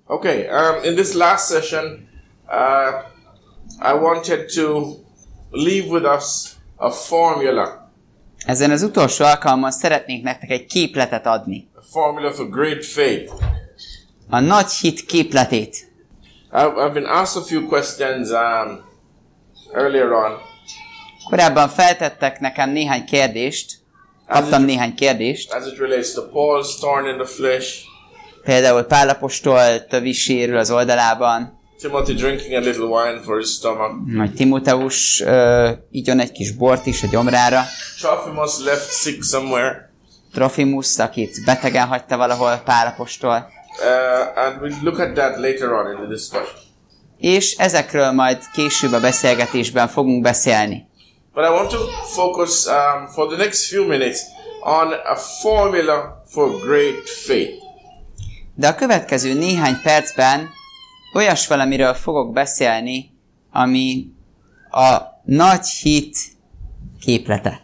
Okay, in this last session, I wanted to leave with us a formula. Ezen az utolsó alkalommal szeretnénk nektek egy képletet adni. A formula for great faith. A nagy hit képletét. I've been asked a few questions earlier on. Korábban feltettek nekem néhány kérdést. Kaptam néhány kérdést. As it relates to Paul's thorn in the flesh. Például Pál apostol tövis sérül az oldalában. Timothy drinking a little wine for his stomach. Majd Timóteus igyon egy kis bort is a gyomrára. Trophimus left sick somewhere. Trofimus, akit betegen hagyta valahol Pál apostol. And we'll look at that later on in the discussion. És ezekről majd később a beszélgetésben fogunk beszélni. But I want to focus for the next few minutes on a formula for great faith. De a következő néhány percben olyas valamiről fogok beszélni, ami a nagy hit képlete.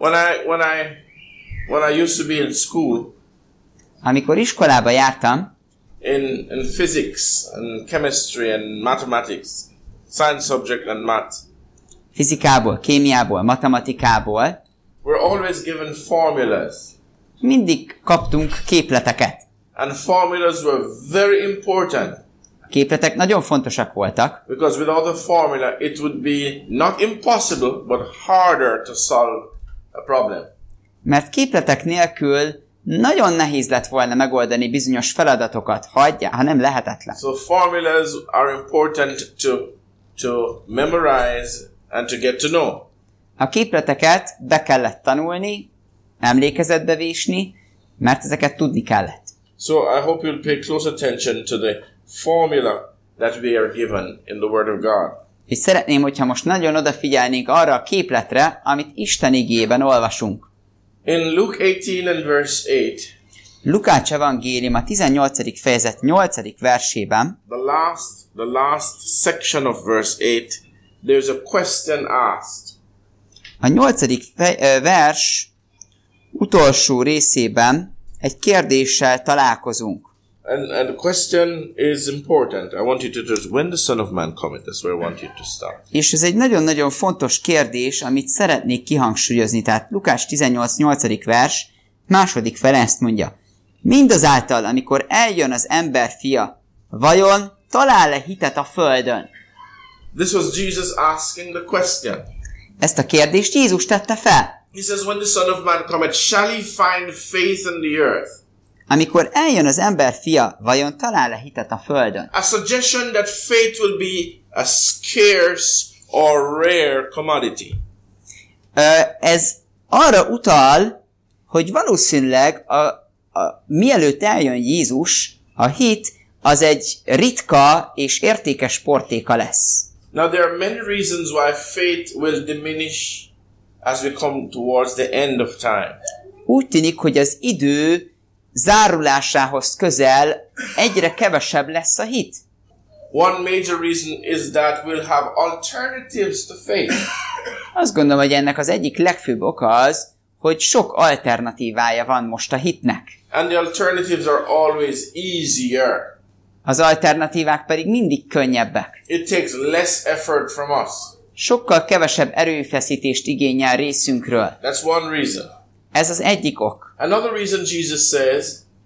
When I used to be in school, amikor iskolába jártam, in physics and chemistry and mathematics, science subject and math, fizikából, kémiából, matematikából, we're always given formulas. Mindig kaptunk képleteket. And formulas were very important. A képletek nagyon fontosak voltak. Because without a formula, it would be not impossible, but harder to solve a problem. Mert képletek nélkül nagyon nehéz lett volna megoldani bizonyos feladatokat, ha nem lehetetlen. So formulas are important to memorize and to get to know. A képleteket be kellett tanulni, emlékezetbe vésni, mert ezeket tudni kellett. So I hope you'll pay close attention to the formula that we are given in the Word of God. És szeretném, hogyha most nagyon odafigyelnénk arra a képletre, amit Isten igéjében olvasunk. In Luke 18 and verse 8, Lukács evangélium a 18. fejezet 8. versében, the last section of verse 8, there's a question asked. A 8. vers utolsó részében egy kérdéssel találkozunk. And the question is important. I want you to just, when the Son of Man cometh, that's where I want you to start. És ez egy nagyon-nagyon fontos kérdés, amit szeretnék kihangsúlyozni. Tehát Lukács 18. vers, második fele ezt mondja. Mindazáltal, amikor eljön az ember fia, vajon talál-e hitet a földön? This was Jesus asking the question. Ezt a kérdést Jézus tette fel. He says, when the Son of Man cometh, shall he find faith in the earth? Amikor eljön az ember fia, vajon talál-e hitet a földön? A suggestion that faith will be a scarce or rare commodity. Ez arra utal, hogy valószínűleg mielőtt eljön Jézus, a hit az egy ritka és értékes portéka lesz. Now there are many reasons why faith will diminish as we come towards the end of time. Úgy tűnik, hogy az idő zárulásához közel egyre kevesebb lesz a hit. One major reason is that we'll have alternatives to faith. Azt gondolom, hogy ennek az egyik legfőbb oka az, hogy sok alternatívája van most a hitnek. And the alternatives are always easier. Az alternatívák pedig mindig könnyebbek. It takes less effort from us. Sokkal kevesebb erőfeszítést igényel részünkről. That's one reason. Ez az egyik ok. Another reason Jesus says,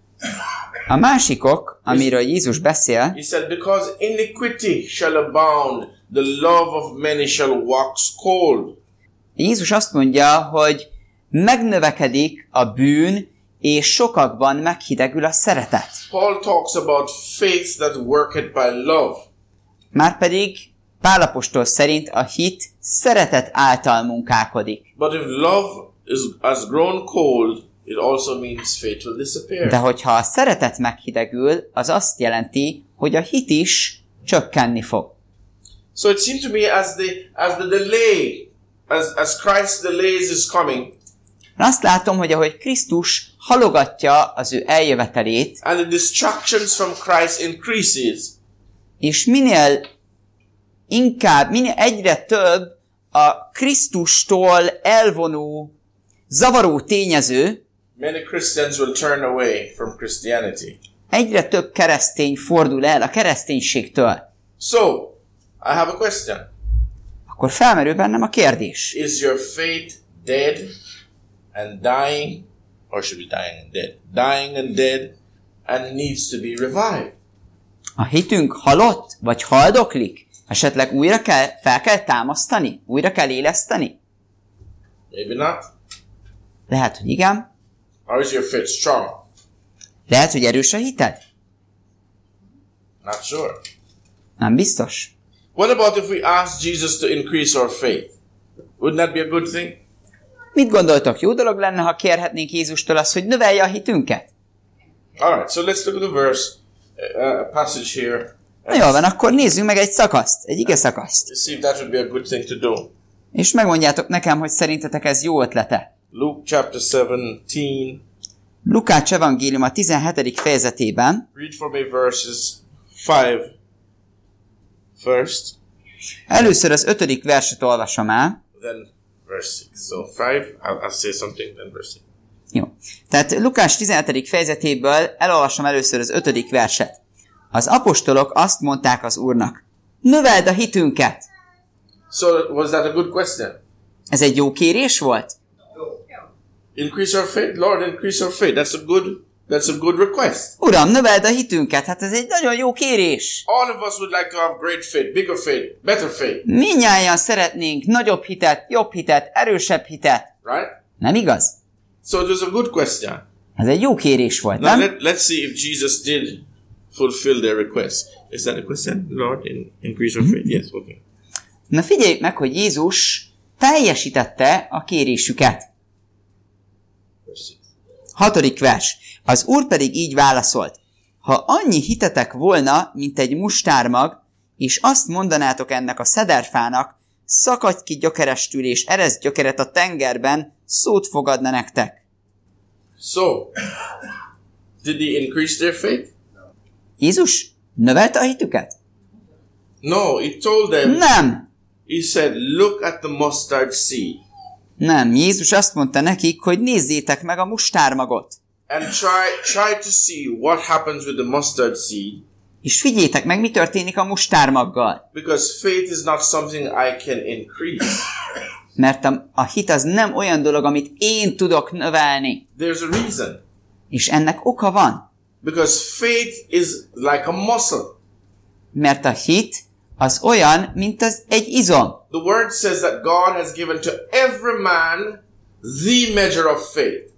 a másik ok, amiről Jézus beszél, he said, because iniquity shall abound, the love of many shall wax cold. Jézus azt mondja, hogy megnövekedik a bűn, és sokakban meghidegül a szeretet. Paul talks about faith that worketh by love. Márpedig Pál apostol szerint a hit szeretet által munkálkodik. But if love has grown cold, it also means faith will disappear. De hogyha a szeretet meghidegül, az azt jelenti, hogy a hit is csökkenni fog. So it seems to me as the delay, as Christ delays his coming, azt látom, hogy ahogy Krisztus halogatja az ő eljövetelét, and the distractions from Christ increases, és minél egyre több a Krisztustól elvonó, zavaró tényező, many Christians will turn away from Christianity. egyre több keresztény fordul el a kereszténységtől. So, I have a question. Akkor felmerül bennem a kérdés. Is your faith dead and dying, or should be dying and dead? Dying and dead and needs to be revived. A hitünk halott, vagy haldoklik? Esetleg fel kell támasztani? Újra kell éleszteni? Maybe not. Lehet, hogy igen. Or is your faith strong? Lehet, hogy erős a hited? Not sure. Nem biztos. What about if we ask Jesus to increase our faith? Wouldn't that be a good thing? Mit gondoltok, jó dolog lenne, ha kérhetnénk Jézustól azt, hogy növelje a hitünket? Alright, so let's look at the verse, passage here. Na jól van, akkor nézzünk meg egy szakaszt, egy ige szakaszt. To see if that would be a good thing to do. És megmondjátok nekem, hogy szerintetek ez jó ötlete. Luke chapter 17. Lukács evangélium a 17. fejezetében. Read for me verses 5 first. Először az 5. verset olvasom el. Then verse 6. So 5, I'll say something, then verse 6. Jó. Tehát Lukács 17. fejezetéből elolvasom először az 5. verset. Az apostolok azt mondták az Úrnak, növeld a hitünket. So was that a good question? Ez egy jó kérés volt? Increase our faith? Lord, increase our faith. That's a good request. Uram, növeld a hitünket, hát ez egy nagyon jó kérés. All of us would like to have great faith, bigger faith, better faith. Mindnyájan szeretnénk nagyobb hitet, jobb hitet, erősebb hitet. Right? Nem igaz? So it was a good question. Ez egy jó kérés volt, Now nem? let's see if Jesus did fulfill their request. Is that a question? Lord, increase our faith? Yes, okay. Na figyeljük meg, hogy Jézus teljesítette a kérésüket. Verse 6. 6. vers. Az Úr pedig így válaszolt. Ha annyi hitetek volna, mint egy mustármag, és azt mondanátok ennek a szederfának, szakadj ki gyökerestül és ereszd gyökeret a tengerben, szót fogadna nektek. So, did he increase their faith? Jézus növelte a hitüket? No, he told them, Nem. he said, look at the mustard seed Nem. Jézus azt mondta nekik, hogy nézzétek meg a mustármagot. and try to see what happens with the mustard seed, És figyeljétek meg, mi történik a mustármaggal. because faith is not something I can increase. Mert a hit az nem olyan dolog, amit én tudok növelni. There's a reason. És ennek oka van. Because faith is like a muscle. Mert a hit az olyan, mint egy izom. The word says that God has given to every man the measure of faith.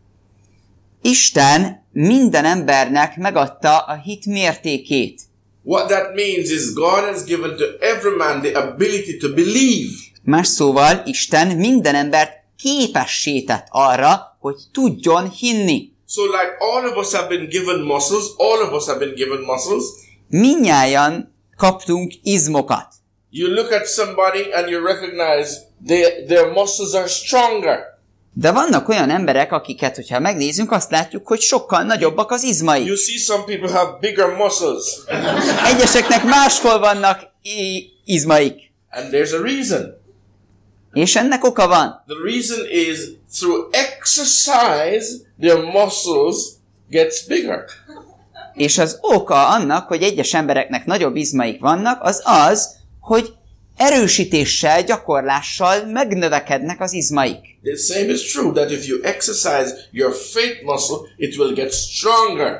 Isten minden embernek megadta a hit mértékét. What that means is God has given to every man the ability to believe. Más szóval Isten minden embert képessé tett arra, hogy tudjon hinni. So like all of us have been given muscles, all of us have been given muscles. Mindnyájan kaptunk izmokat. You look at somebody and you recognize their muscles are stronger. De vannak olyan emberek, akiket, hogyha megnézzünk, azt látjuk, hogy sokkal nagyobbak az izmai. You see some people have bigger muscles. Egyeseknek máshol vannak izmaik. And there's a reason. És ennek oka van. The reason is through exercise, their muscles gets bigger. És az oka annak, hogy egyes embereknek nagyobb izmaik vannak, az az, hogy erősítéssel, gyakorlással megnövekednek az izmaik. The same is true that if you exercise your faith muscle, it will get stronger.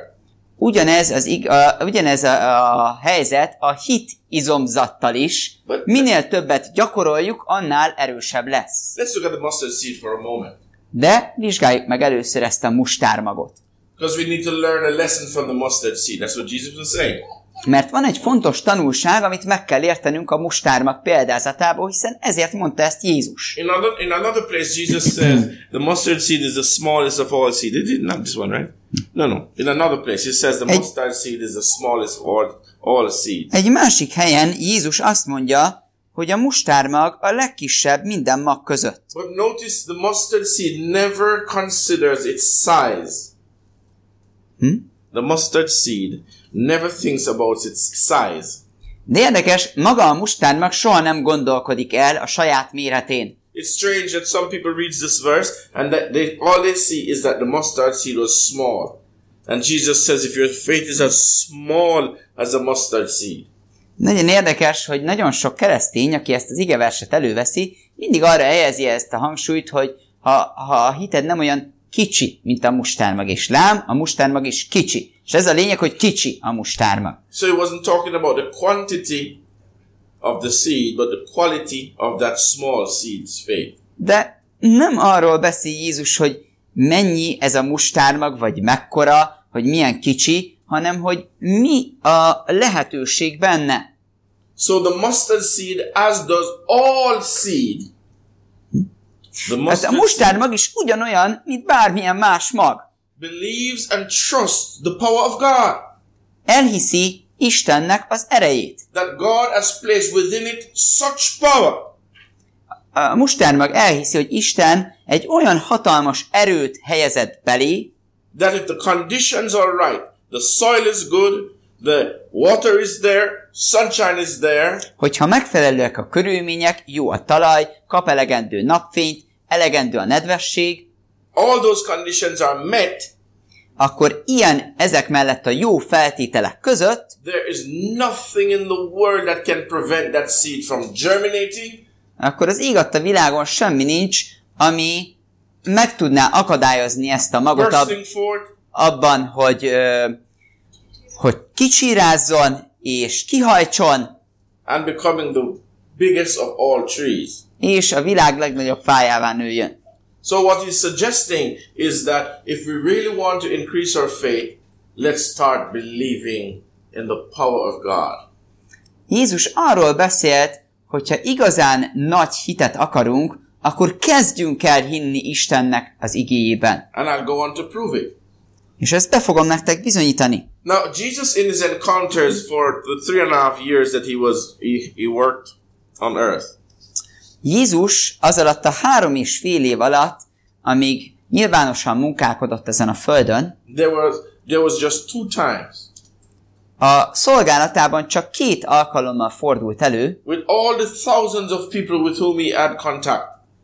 Ugyanez a helyzet a hit izomzattal is. Minél többet gyakoroljuk, annál erősebb lesz. Let's look at the mustard seed for a moment. De vizsgáljuk meg először ezt a mustármagot. Because we need to learn a lesson from the mustard seed. That's what Jesus was saying. Mert van egy fontos tanulság, amit meg kell értenünk a mustármag példázatából, hiszen ezért mondta ezt Jézus. In another place, Jesus says the mustard seed is the smallest of all seed. Not this one, right? No. In another place, he says the mustard seed is the smallest of all seeds. Egy másik helyen Jézus azt mondja, hogy a mustármag a legkisebb minden mag között. But notice the mustard seed never considers its size. The mustard seed never thinks about its size. De érdekes, maga a mustármag soha nem gondolkodik el a saját méretén. It's strange that some people read this verse and that all they see is that the mustard seed was small. And Jesus says, if your faith is as small as a mustard seed. Nagyon érdekes, hogy nagyon sok keresztény, aki ezt az igeverset előveszi, mindig arra helyezi ezt a hangsúlyt, hogy ha a hited nem olyan kicsi, mint a mustármag, és lám, a mustármag is kicsi. És ez a lényeg, hogy kicsi a mustármag. So he wasn't talking about the quantity of the seed, but the quality of that small seed's faith. De nem arról beszél Jézus, hogy mennyi ez a mustármag, vagy mekkora, hogy milyen kicsi, hanem hogy mi a lehetőség benne. So the mustard seed, as does all seed. Hát a mustármag is ugyanolyan, mint bármilyen más mag. Believes and trusts the power of God. Elhiszi Istennek az erejét. That God has placed within it such power. A mustármag elhiszi, hogy Isten egy olyan hatalmas erőt helyezett belé, that if the conditions are right, the soil is good, the water is there, sunshine is there, hogyha megfelelőek a körülmények, jó a talaj, kap elegendő napfényt, elegendő a nedvesség, all those conditions are met, akkor ezek mellett a jó feltételek között there is nothing in the world that can prevent that seed from germinating, akkor az ég adta világon semmi nincs, ami meg tudná akadályozni ezt a magot abban, hogy kicsirázzon és kihajtson, and becoming the biggest of all trees. És a világ legnagyobb fájává nőjön. So what he's suggesting is that if we really want to increase our faith, let's start believing in the power of God. Jézus arról beszélt, hogyha igazán nagy hitet akarunk, akkor kezdjünk el hinni Istennek az igéjében. And I'll go on to prove it. És ezt be fogom nektek bizonyítani. Now, Jesus in his encounters for the 3.5 years that he worked on earth. Jézus az alatt a 3,5 év alatt, amíg nyilvánosan munkálkodott ezen a földön, there was just 2 times. A szolgálatában csak 2 alkalommal fordult elő, with all the thousands of people with whom he had contact.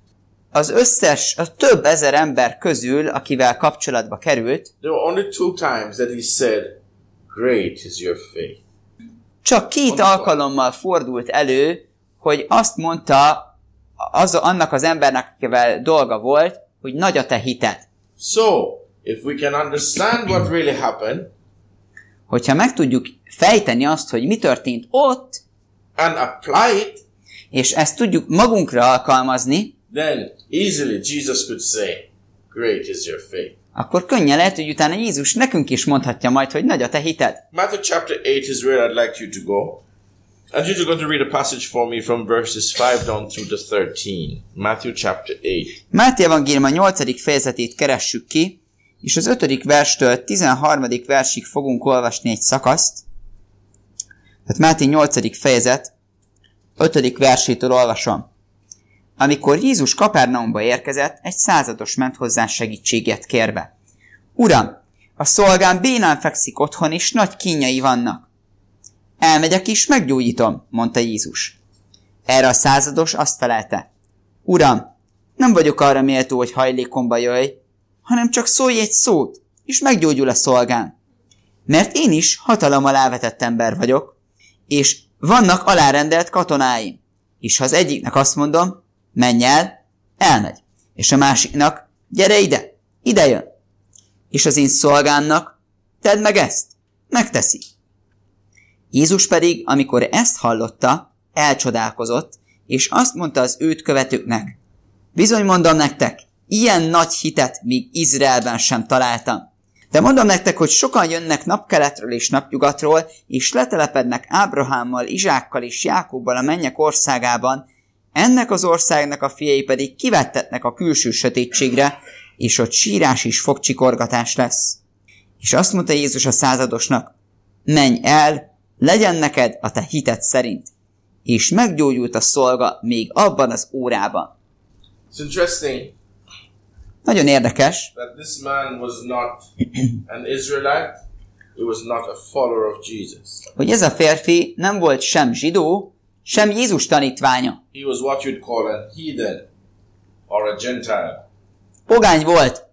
A több ezer ember közül, akivel kapcsolatba került, there were only 2 times that he said, "Great is your faith." Csak 2 alkalommal fordult elő, hogy azt mondta annak az embernek, akivel dolga volt, hogy nagy a te hited. So, if we can understand what really happened, hogyha meg tudjuk fejteni azt, hogy mi történt ott, and apply it, és ezt tudjuk magunkra alkalmazni, then easily Jesus could say, "Great is your faith." Akkor könnyen lehet, hogy utána Jézus nekünk is mondhatja majd, hogy nagy a te hited. Matthew chapter 8 is where I'd like you to go. And you're going to read a passage for me from verses 5 down through to 13. Matthew chapter 8. Máté evangélium a 8. fejezetét keressük ki, és az 5. verstől 13. versig fogunk olvasni egy szakaszt. Tehát Máté 8. fejezet 5. versétől olvasom. Amikor Jézus Kapernaumba érkezett, egy százados ment hozzá segítséget kérve. Uram, a szolgám bénán fekszik otthon, és nagy kínjai vannak. Elmegyek és meggyógyítom, mondta Jézus. Erre a százados azt felelte. Uram, nem vagyok arra méltó, hogy hajlékomba jöjj, hanem csak szólj egy szót, és meggyógyul a szolgám. Mert én is hatalom alá vetett ember vagyok, és vannak alárendelt katonáim. És ha az egyiknek azt mondom, menj el, elmegy. És a másiknak, gyere ide jön. És az én szolgámnak, tedd meg ezt, megteszi. Jézus pedig, amikor ezt hallotta, elcsodálkozott, és azt mondta az őt követőknek, bizony mondom nektek, ilyen nagy hitet még Izraelben sem találtam. De mondom nektek, hogy sokan jönnek napkeletről és napnyugatról, és letelepednek Ábrahámmal, Izsákkal és Jákobbal a mennyek országában, ennek az országnak a fiai pedig kivettetnek a külső sötétségre, és ott sírás és fogcsikorgatás lesz. És azt mondta Jézus a századosnak, menj el, legyen neked a te hited szerint. És meggyógyult a szolga még abban az órában. It's interesting. Nagyon érdekes, that this man was not an Israelite, he was not a follower of Jesus. Hogy ez a férfi nem volt sem zsidó, sem Jézus tanítványa. He was what you'd call a heathen or a Gentile. Pogány volt,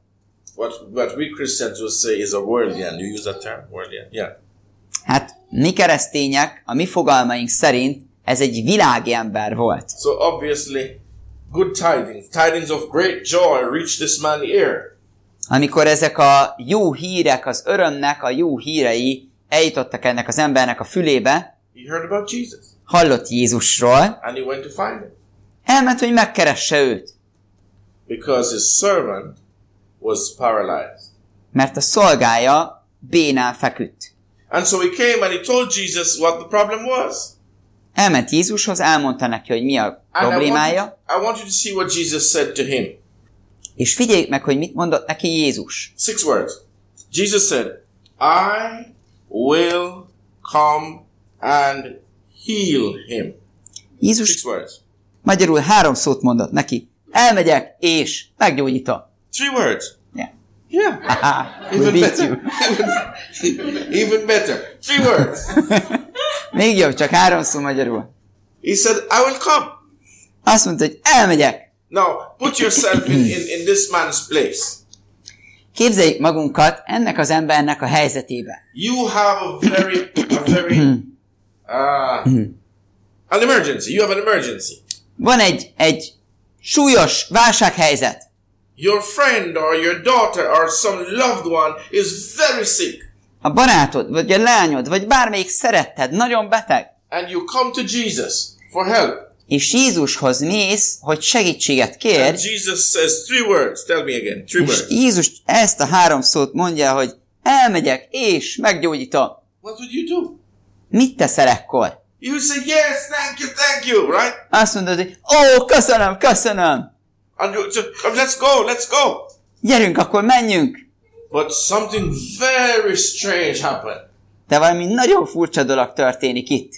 what we Christians will say is a worldlian. You use that term? Worldlian? Yeah. Hát mi keresztények, a mi fogalmaink szerint ez egy világi ember volt. So obviously, good tidings of great joy reached this man's ear. Amikor ezek a jó hírek, az örömnek a jó hírei eljutottak ennek az embernek a fülébe, He heard about Jesus. hallott Jézusról, And he went to find him. elment, hogy megkeresse őt, Because his servant was paralyzed. mert a szolgája bénán feküdt. And so he came and he told Jesus what the problem was. Elment Jézushoz, elmondta neki, hogy mi a And problémája, I want you to see what Jesus said to him. és figyeljük meg, hogy mit mondott neki Jézus. 6 words. Jesus said, I will come and heal him. Jézus 6 words. magyarul 3 szót mondott neki. Elmegyek, és meggyógyítom. 3 words. Yeah. Yeah. We Even beat better. you. Even better. 3 words. Még jobb, csak 3 szó magyarul. He said, I will come. Azt mondta, hogy elmegyek. Now, put yourself in this man's place. Képzeljük magunkat ennek az embernek a helyzetébe. You have a very an emergency. You have an emergency. Van egy súlyos válsághelyzet. Your friend or your daughter or some loved one is very sick. A barátod, vagy a lányod, vagy bármelyik szeretted, nagyon beteg. And you come to Jesus for help. És Jézushoz mész, hogy segítséget kér, And Jesus says 3 words. Tell me again. 3 és words. Jézus ezt a 3 szót mondja, hogy elmegyek, és meggyógyítom. What would you do? Mit teszel ekkor? You would say, yes, thank you, right? Azt mondod, hogy köszönöm, köszönöm. And you say, let's go. Gyerünk, akkor menjünk. But something very strange happened. De valami nagyon furcsa dolog történik itt.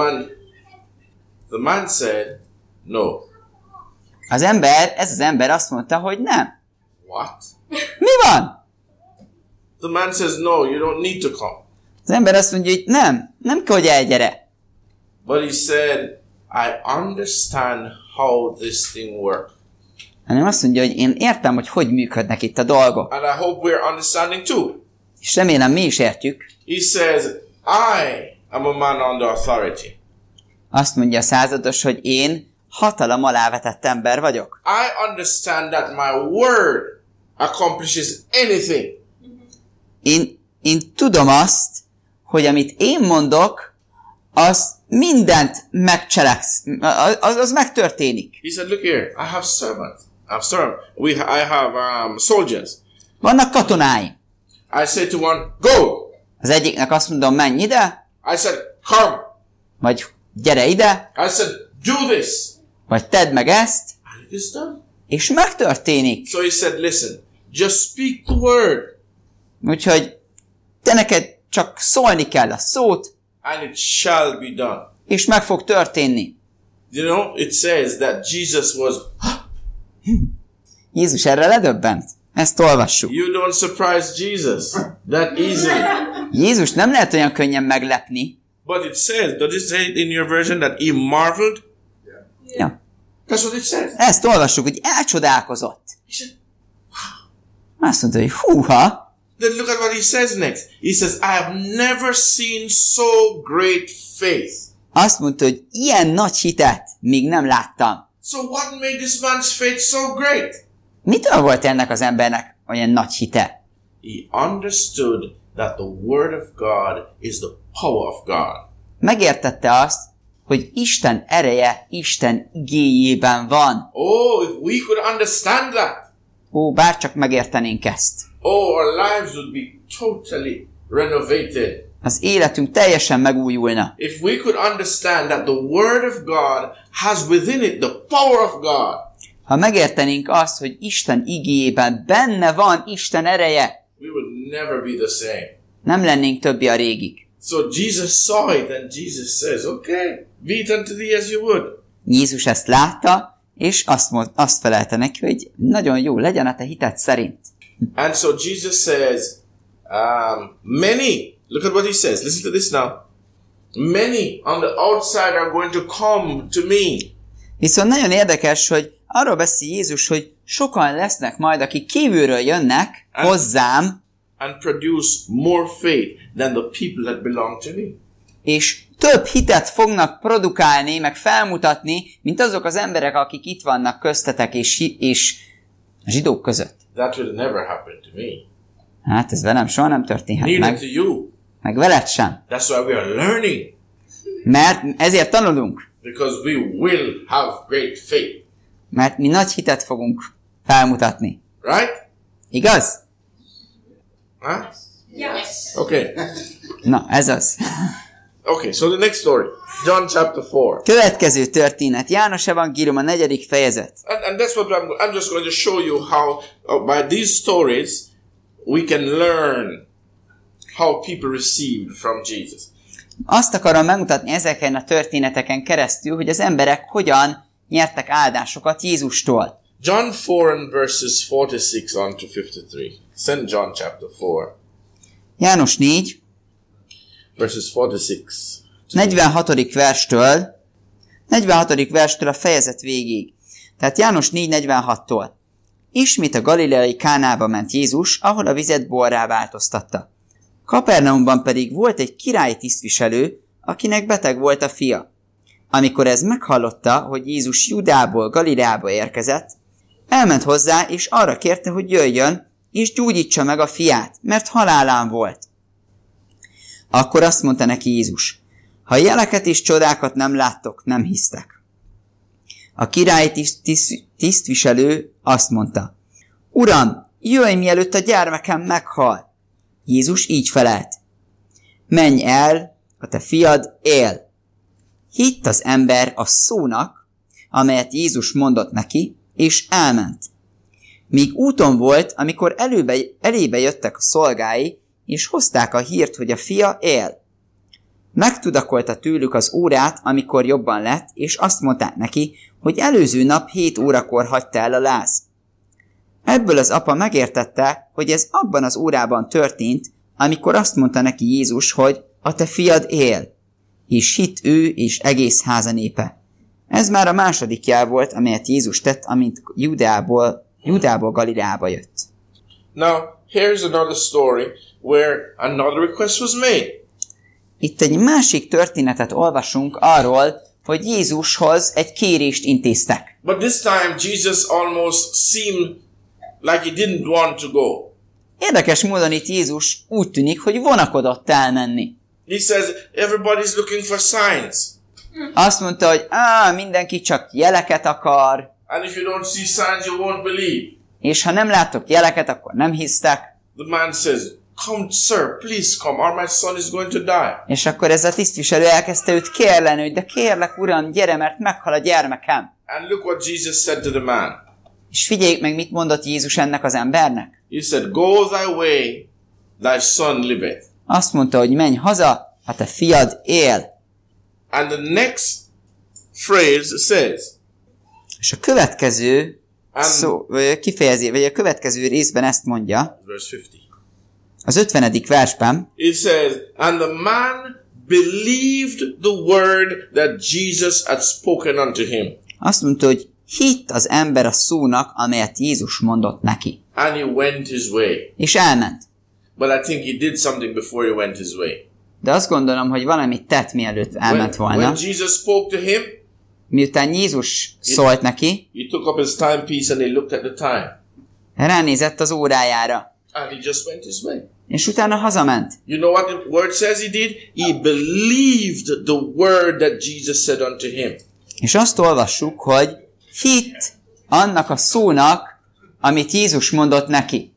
The man said, no. Ez az ember azt mondta, hogy nem. What? Mi van? The man says, no, you don't need to come. Az ember azt mondja, hogy nem kell, hogy elgyere. But he said, I understand how this thing works. Hanem azt mondja, hogy én értem, hogy működnek itt a dolgok. And I hope we're understanding too. És remélem mi is értjük. He says, I am a man under authority. Azt mondja a százados, hogy én hatalom alá vetett ember vagyok. I understand that my word accomplishes anything. Én tudom azt, hogy amit én mondok, az mindent megcseleksz, az megtörténik. He said, look here, I have servants. I have soldiers. Vannak katonáim. I say to one, go. Az egyiknek azt mondom, menj ide, I said, come. vagy gyere ide, I said, do this. vagy tedd meg ezt, And it is done. és megtörténik. So he said, listen, just speak the word. Úgyhogy te neked csak szólni kell a szót, And it shall be done. és meg fog történni. You know, it says that Jesus was, Jézus erre ledöbbent. Ezt olvassuk. you don't surprise Jesus that easily. Jézus nem lehet olyan könnyen meglepni. But it says, does it say in your version that he marveled? Ja. That's what it says. Ezt olvassuk, hogy elcsodálkozott. He said, Azt mondta, hogy húha. then look at what he says next. He says, I have never seen so great faith. Azt mondta, hogy ilyen nagy hitet még nem láttam. So what made this man's faith so great? Mitől volt ennek az embernek olyan nagy hite? He understood that the word of God is the power of God. Megértette azt, hogy Isten ereje Isten igéjében van. Oh, if we could understand that. Bárcsak megértenénk ezt. Oh, our lives would be totally renovated. Az életünk teljesen megújulna. If we could understand that the word of God has within it the power of God. Ha megértenénk azt, hogy Isten igéjében benne van Isten ereje, We would never be the same. nem lennénk többé a régig. So Jesus saw it and Jesus says, okay, be it unto thee as you would. Jézus ezt látta, és azt felelte neki, hogy nagyon jó, legyen a te hited szerint. And so Jesus says, many, look at what he says. Listen to this now. Many on the outside are going to come to me. Viszont nagyon érdekes, hogy arról beszél Jézus, hogy sokan lesznek majd, akik kívülről jönnek hozzám, and produce more faith than the people that belong to me. És több hitet fognak produkálni, meg felmutatni, mint azok az emberek, akik itt vannak köztetek és zsidók között. That will never happen to me. Hát ez velem soha nem történhet Neither meg. to you. Meg veled sem. That's why we are learning. Mert ezért tanulunk. Because we will have great faith. Mert mi nagy hitet fogunk felmutatni. Right? Igaz? Huh? Yes. Okay. Na, ez az. Okay, so the next story. John chapter 4. Következő történet. János evangélium a 4. fejezet. And that's what I'm just going to show you how, by these stories, we can learn how people received from Jesus. Azt akarom megmutatni ezeken a történeteken keresztül, hogy az emberek hogyan nyertek áldásokat Jézustól. John 4 and verses 46 on to 53. St. John chapter 4. János 4, Verses 46. 46. verstől a fejezet végig. Tehát János 4.46-tól. Ismét a galileai Kánába ment Jézus, ahol a vizet borrá változtatta. Kapernaumban pedig volt egy királyi tisztviselő, akinek beteg volt a fia. Amikor ez meghallotta, hogy Jézus Judából Galileába érkezett, elment hozzá, és arra kérte, hogy jöjjön, és gyógyítsa meg a fiát, mert halálán volt. Akkor azt mondta neki Jézus, ha jeleket és csodákat nem láttok, nem hisztek. A királyi tisztviselő azt mondta, Uram, jöjj, mielőtt a gyermekem meghal. Jézus így felelt, menj el, a te fiad él. Hitt az ember a szónak, amelyet Jézus mondott neki, és elment. Míg úton volt, amikor elébe jöttek a szolgái, és hozták a hírt, hogy a fia él. Megtudakolta tőlük az órát, amikor jobban lett, és azt mondták neki, hogy előző nap 7 órakor hagyta el a láz. Ebből az apa megértette, hogy ez abban az órában történt, amikor azt mondta neki Jézus, hogy a te fiad él. És hitt ő és egész háza népe. Ez már a második jel volt, amelyet Jézus tett, amint Judából Galileába jött. Now, here's another story where another request was made. Itt egy másik történetet olvasunk arról, hogy Jézushoz egy kérést intéztek. But this time Jesus almost seemed like he didn't want to go. Érdekes módon itt Jézus úgy tűnik, hogy vonakodott elmenni. He says, everybody's looking for signs. Azt mondta, hogy mindenki csak jeleket akar, And if you don't see signs, you won't believe. és ha nem látok jeleket, akkor nem hisztek. The man says, come, sir, please come, or my son is going to die. És akkor ez a tisztviselő elkezdte őt kérleni, hogy de kérlek, uram, gyere, mert meghal a gyermekem. And look what Jesus said to the man. És figyeljük meg, mit mondott Jézus ennek az embernek. He said, go thy way, thy son liveth. Azt mondta, hogy menj haza, a te fiad él. And the next phrase says, És a következő kifejezés, vagy a következő részben ezt mondja, verse 50. az 50. versben, It says, and the man believed the word that Jesus had spoken unto him. azt mondta, hogy hitt az ember a szónak, amelyet Jézus mondott neki. And he went his way. És elment. But I think he did something before he went his way. De azt gondolom, hogy valamit tett, mielőtt elment volna. When Jesus spoke to him, Miután Jézus szólt neki, he took up his timepiece and he looked at the time. ránézett az órájára. And he just went his way. És utána hazament. You know what the word says he did? He believed the word that Jesus said unto him. És azt olvassuk, hogy hitt annak a szónak, amit Jézus mondott neki.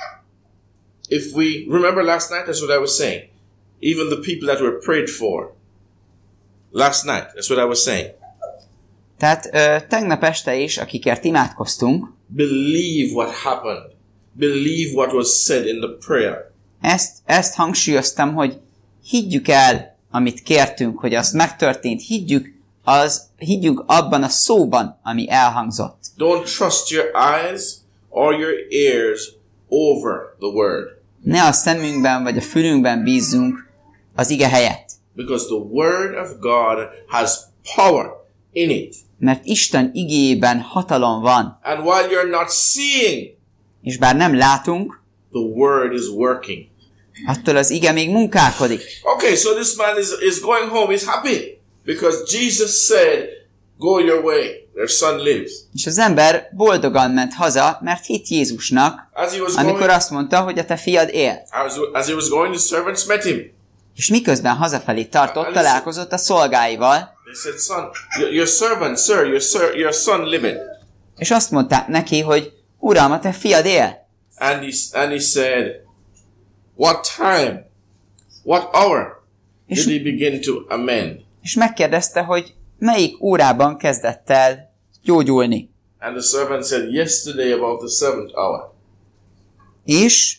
If we remember last night, that's what I was saying. Even the people that were prayed for last night, that's what I was saying. Tehát tegnap este is, akikért imádkoztunk, Believe what happened. Believe what was said in the prayer. ezt hangsúlyoztam, hogy higgyük el, amit kértünk, hogy az megtörtént, higgyünk abban a szóban, ami elhangzott. Don't trust your eyes or your ears over the word. Ne a szemünkben vagy a fülünkben bízzunk az ige helyett. Because the word of God has power in it. Mert Isten igéjében hatalom van. And while you're not seeing, És bár nem látunk, the word is working. attól az ige még munkálkodik. Okay, so this man is going home. He's happy because Jesus said, go your way. Their son lives. És az ember boldogan ment haza, mert hitt Jézusnak, amikor azt mondta, hogy a te fiad él. As he was going, the servants met him. És miközben hazafelé tartott, találkozott a szolgáival. They said, son, your servant, sir, your son living. És azt mondták neki, hogy Uram, a te fiad él. And he said, what time? What hour did he begin to amend? És megkérdezte, hogy melyik órában kezdett el gyógyulni. And the servant said, yesterday about the 7th hour. És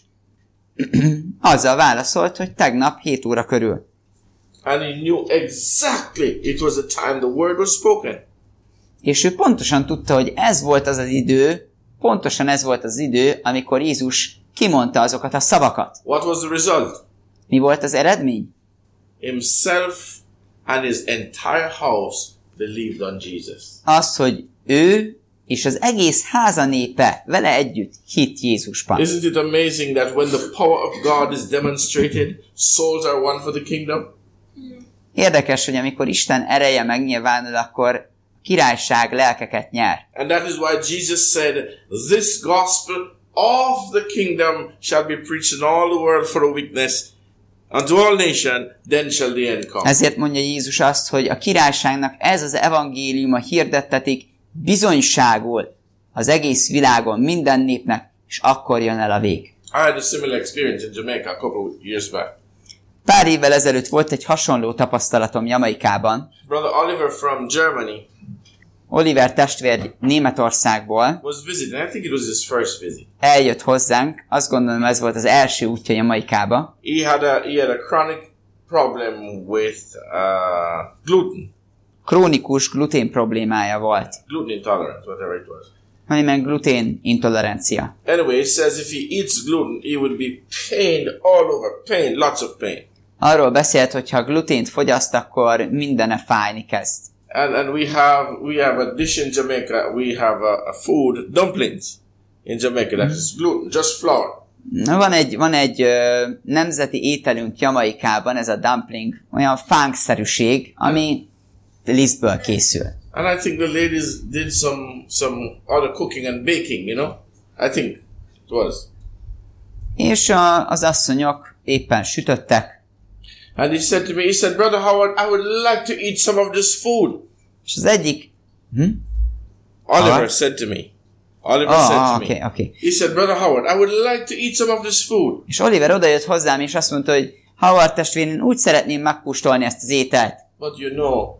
azzal válaszolt, hogy tegnap 7 óra körül. And he knew exactly it was the time the word was spoken. És ő pontosan tudta, hogy ez volt az az idő, pontosan ez volt az idő, amikor Jézus kimondta azokat a szavakat. What was the result? Mi volt az eredmény? Himself and his entire house believed on Jesus. Az, hogy ő és az egész háza népe vele együtt hitt Jézusban. Isn't it amazing that when the power of God is demonstrated, souls are won for the kingdom? Érdekes, hogy amikor Isten ereje megnyilvánul, akkor a királyság lelkeket nyer. And that is why Jesus said, this gospel of the kingdom shall be preached in all the world for a witness unto all nation, then shall the end come. Ezért mondja Jézus azt, hogy a királyságnak ez az evangéliuma hirdettetik bizonyságul az egész világon minden népnek, és akkor jön el a vég. I had a similar experience in Jamaica a couple of years back. Pár évvel ezelőtt volt egy hasonló tapasztalatom Jamaikában. Brother Oliver from Germany Oliver testvér Németországból was visiting. I think it was his first visit. eljött hozzánk, azt gondolom ez volt az első útja Jamaikába. He had a chronic problem with gluten. Krónikus glutén problémája volt. Gluten intolerance, whatever it was. Hanem glutén intolerancia. Anyway, it says if he eats gluten, he would be pained all over. Pain, lots of pain. Arról beszélt, hogy ha glutént fogyaszt, akkor mindene fájni kezd. And we have a dish in Jamaica. We have a food, dumplings in Jamaica. That is gluten, just flour. Van egy nemzeti ételünk Jamaikában, ez a dumpling, olyan fánkszerűség, ami lisztből készül. And I think the ladies did some other cooking and baking, you know? I think it was. És az asszonyok éppen sütöttek. And he said, Brother Howard, I would like to eat some of this food. És az egyik... Oliver said to me. Okay. He said, Brother Howard, I would like to eat some of this food. És Oliver odajött hozzám, és azt mondta, hogy Howard testvér, én úgy szeretném megkóstolni ezt az ételt. But you know.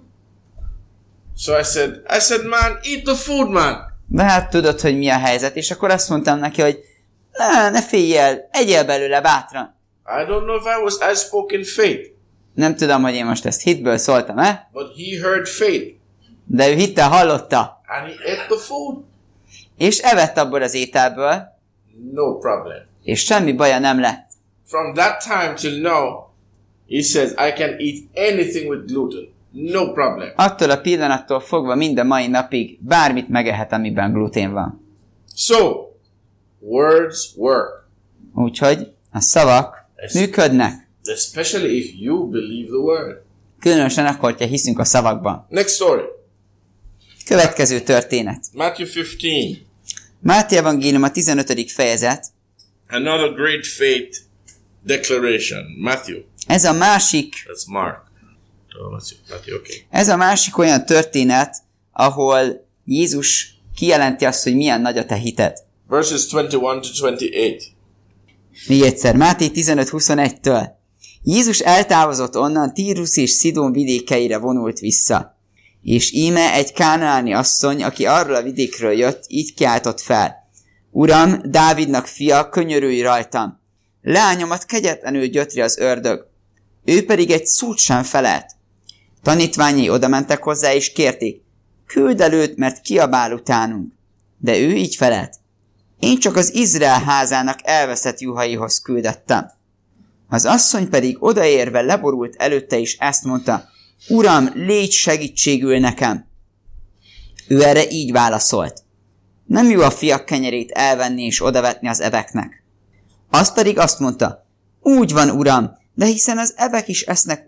So I said, man, eat the food, man. De hát tudod, hogy mi a helyzet, és akkor azt mondtam neki, hogy ne félj el, egyél belőle bátran. I don't know if I spoke in faith. Nem tudom, hogy én most ezt hitből szóltam-e? But he heard faith. De ő hittel hallotta. And he ate the food. És evett abból az ételből. No problem. És semmi baja nem lett. From that time till now, he says, I can eat anything with gluten. No problem. Attól a pillanattól fogva minden mai napig bármit megehet, amiben glutén van. So, words work. Úgyhogy a szavak működnek. Especially if you believe the word. Különösen akkor, ha hiszünk a szavakban. Next story. Következő történet. Matthew 15. Máté evangélium a 15. fejezet. Another great faith declaration. Matthew. Ez a másik... That's Mark. Oh, Matthew, okay. Ez a másik olyan történet, ahol Jézus kijelenti azt, hogy milyen nagy a te hited. Verses 21 to 28. Még egyszer, Máté 15-21-től. Jézus eltávozott onnan, Tírus és Szidón vidékeire vonult vissza. És íme egy kánaáni asszony, aki arról a vidékről jött, így kiáltott fel. Uram, Dávidnak fia, könyörülj rajtam. Leányomat kegyetlenül gyötri az ördög. Ő pedig egy szót sem felelt. Tanítványai odamentek hozzá, és kérték. Küld el őt, mert kiabál utánunk. De ő így felelt. Én csak az Izrael házának elveszett juhaihoz küldettem. Az asszony pedig odaérve leborult előtte, és ezt mondta. Uram, légy segítségül nekem. Ő erre így válaszolt. Nem jó a fiak kenyerét elvenni és odavetni az eveknek. Az pedig azt mondta, úgy van, uram, de hiszen az evek is esznek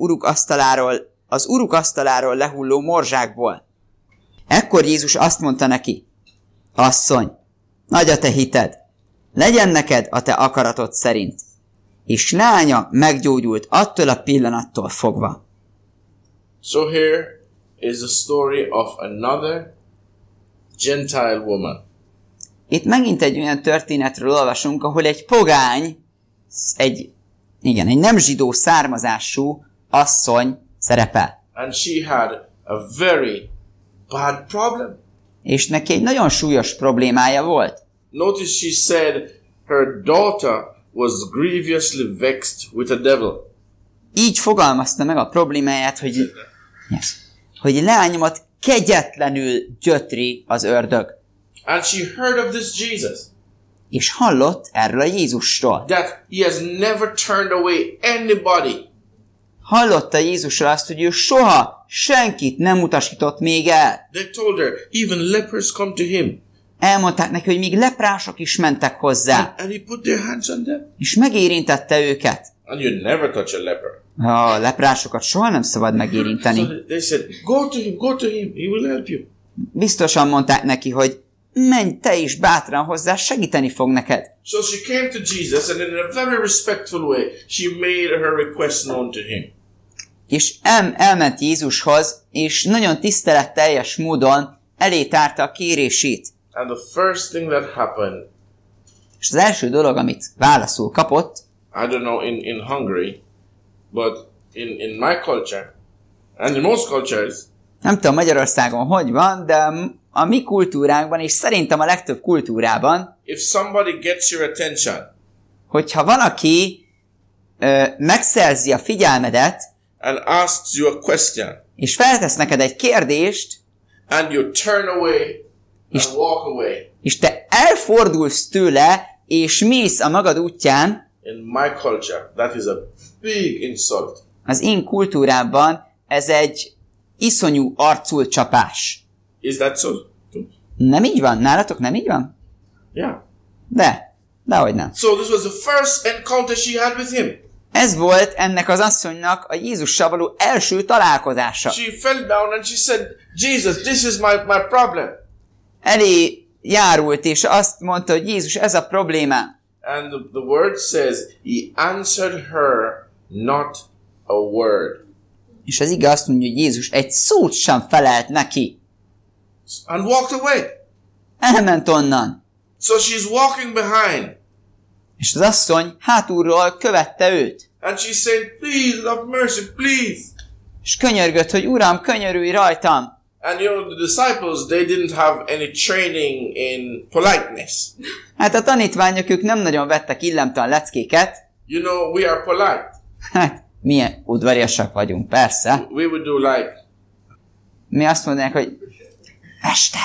az uruk asztaláról lehulló morzsákból. Ekkor Jézus azt mondta neki, asszony, nagy a te hited, legyen neked a te akaratod szerint. És lánya meggyógyult attól a pillanattól fogva. So here is the story of another Gentile woman. Itt megint egy olyan történetről olvasunk, ahol egy pogány, egy nem zsidó származású asszony szerepel. And she had a very bad problem. És neki egy nagyon súlyos problémája volt. Notice she said her daughter was grievously vexed with a devil. Így fogalmazta meg a problémáját, hogy leányomat kegyetlenül gyötri az ördög. And she heard of this Jesus. És hallott erről a Jézusról. That he has never turned away anybody. Hallotta Jézusról azt, hogy ő soha senkit nem utasított még el. They told her, even lepers come to him. Elmondták neki, hogy még leprások is mentek hozzá. And he put their hands on them. És megérintette őket. And you never touch a leper. A leprásokat soha nem szabad megérinteni. So they said, go to him, he will help you. Biztosan mondták neki, hogy menj te is bátran hozzá, segíteni fog neked. So she came to Jesus and in a very respectful way, she made her request known to him. És elment Jézushoz, és nagyon tiszteletteljes módon elé tárta a kérését. And the first thing that happened, És az első dolog, amit válaszul kapott, I don't know in Hungary, but in my culture, and in most cultures, nem tudom Magyarországon hogy van, de a mi kultúránkban, és szerintem a legtöbb kultúrában, if somebody gets your attention, hogyha valaki megszerzi a figyelmedet, and asks you a question, és feltesz neked egy kérdést, and you turn away and walk away, és te elfordulsz tőle, és mész a magad útján, in my culture, that is a big insult. az én kultúrámban ez egy iszonyú arculcsapás. Is that so? Nem így van? Nálatok nem így van? Yeah. Dehogy nem. So this was the first encounter she had with him. Ez volt ennek az asszonynak a Jézussal való első találkozása. She fell down and she said, Jesus, this is my problem. Elé járult, és azt mondta, hogy Jézus, ez a problémám. And the word says, he answered her not a word. És az ige azt mondja, hogy Jézus egy szót sem felelt neki. And walked away. Elment onnan. So she's walking behind. És az asszony hátulról követte őt. And she's saying, please, have mercy, please. És könyörgött, hogy Uram, könyörülj rajtam. And you know, the disciples, they didn't have any training in politeness. Hát a tanítványok, ők nem nagyon vettek illemtelen leckéket. You know, we are polite. Hát, milyen udvariasak vagyunk, persze. We would do like, Mi azt mondanánk, hogy Mester!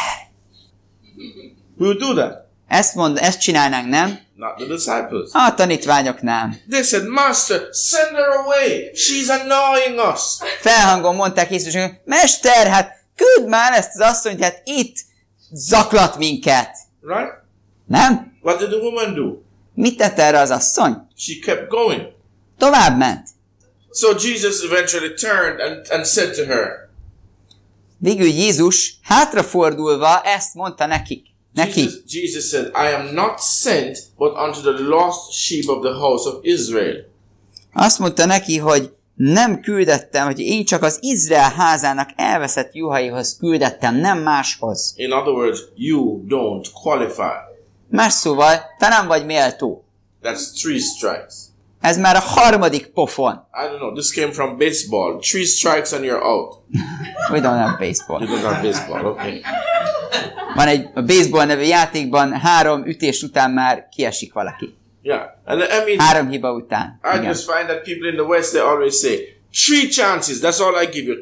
we would do that. Ezt csinálnánk, nem? Not the disciples. A tanítványok nem. They said, Master, send her away. She's annoying us. Felhangon mondták Jézusnak, Mester, hát küld már ezt az asszonyt, hát itt zaklat minket. Right? Nem? What did the woman do? Mit tett erre az asszony? She kept going. Tovább ment. So Jesus eventually turned and said to her, Végül Jézus hátrafordulva ezt mondta neki. Jesus said, I am not sent, but unto the lost sheep of the house of Israel. Azt mondta neki, hogy nem küldettem, hogy én csak az Izrael házának elveszett juhaihoz küldettem, nem máshoz. In other words, you don't qualify. Más szóval, te nem vagy méltó. That's 3 strikes. Ez már a 3. pofon. I don't know, this came from baseball. 3 strikes and you're out. We don't have baseball. You don't have baseball, okay. Van a baseball nevű játékban 3 ütés után már kiesik valaki. Yeah, and I mean, 3 hiba után. I Igen. just find that people in the West, they always say, 3 chances, that's all I give you,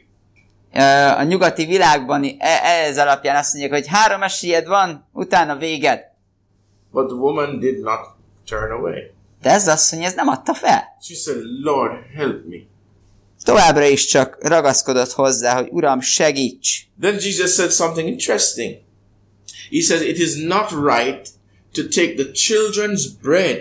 3. A nyugati világban ez alapján azt mondják, hogy 3 esélyed van, utána véged. But the woman did not turn away. De ez azt mondja, ez nem adta fel. She said, Lord, help me. továbbra is csak ragaszkodott hozzá, hogy Uram, segíts. Then Jesus said something interesting. He says, it is not right to take the children's bread.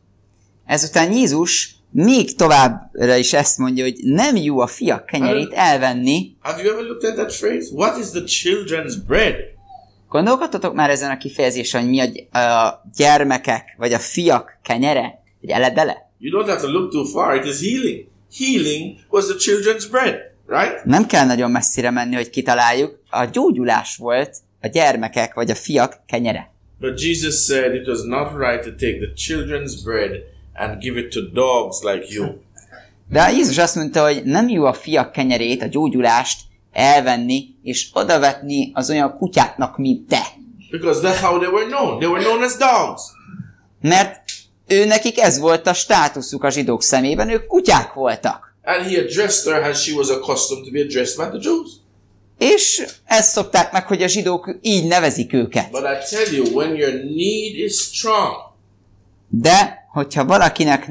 Ezután Jézus még továbbra is ezt mondja, hogy nem jó a fiak kenyerét elvenni. Have you ever looked at that phrase? What is the children's bread? Gondolkodtatok már ezen a kifejezésen, hogy mi a gyermekek, vagy a fiak kenyere? Vagy eledele? You don't have to look too far. It is healing. Healing was the children's bread, right? Nem kell nagyon messzire menni, hogy kitaláljuk. A gyógyulás volt a gyermekek, vagy a fiak kenyere. But Jesus said it was not right to take the children's bread and give it to dogs like you. De Jézus azt mondta, hogy nem jó a fiak kenyerét, a gyógyulást elvenni, és odavetni az olyan kutyáknak, mint te. Because that's how they were known. They were known as dogs. Mert nekik ez volt a státuszuk a zsidók szemében, ők kutyák voltak. And he addressed her as she was accustomed to be addressed by the Jews. És ezt szokták meg, hogy a zsidók így nevezik őket. But I tell you, when your need is strong, de hogyha valakinek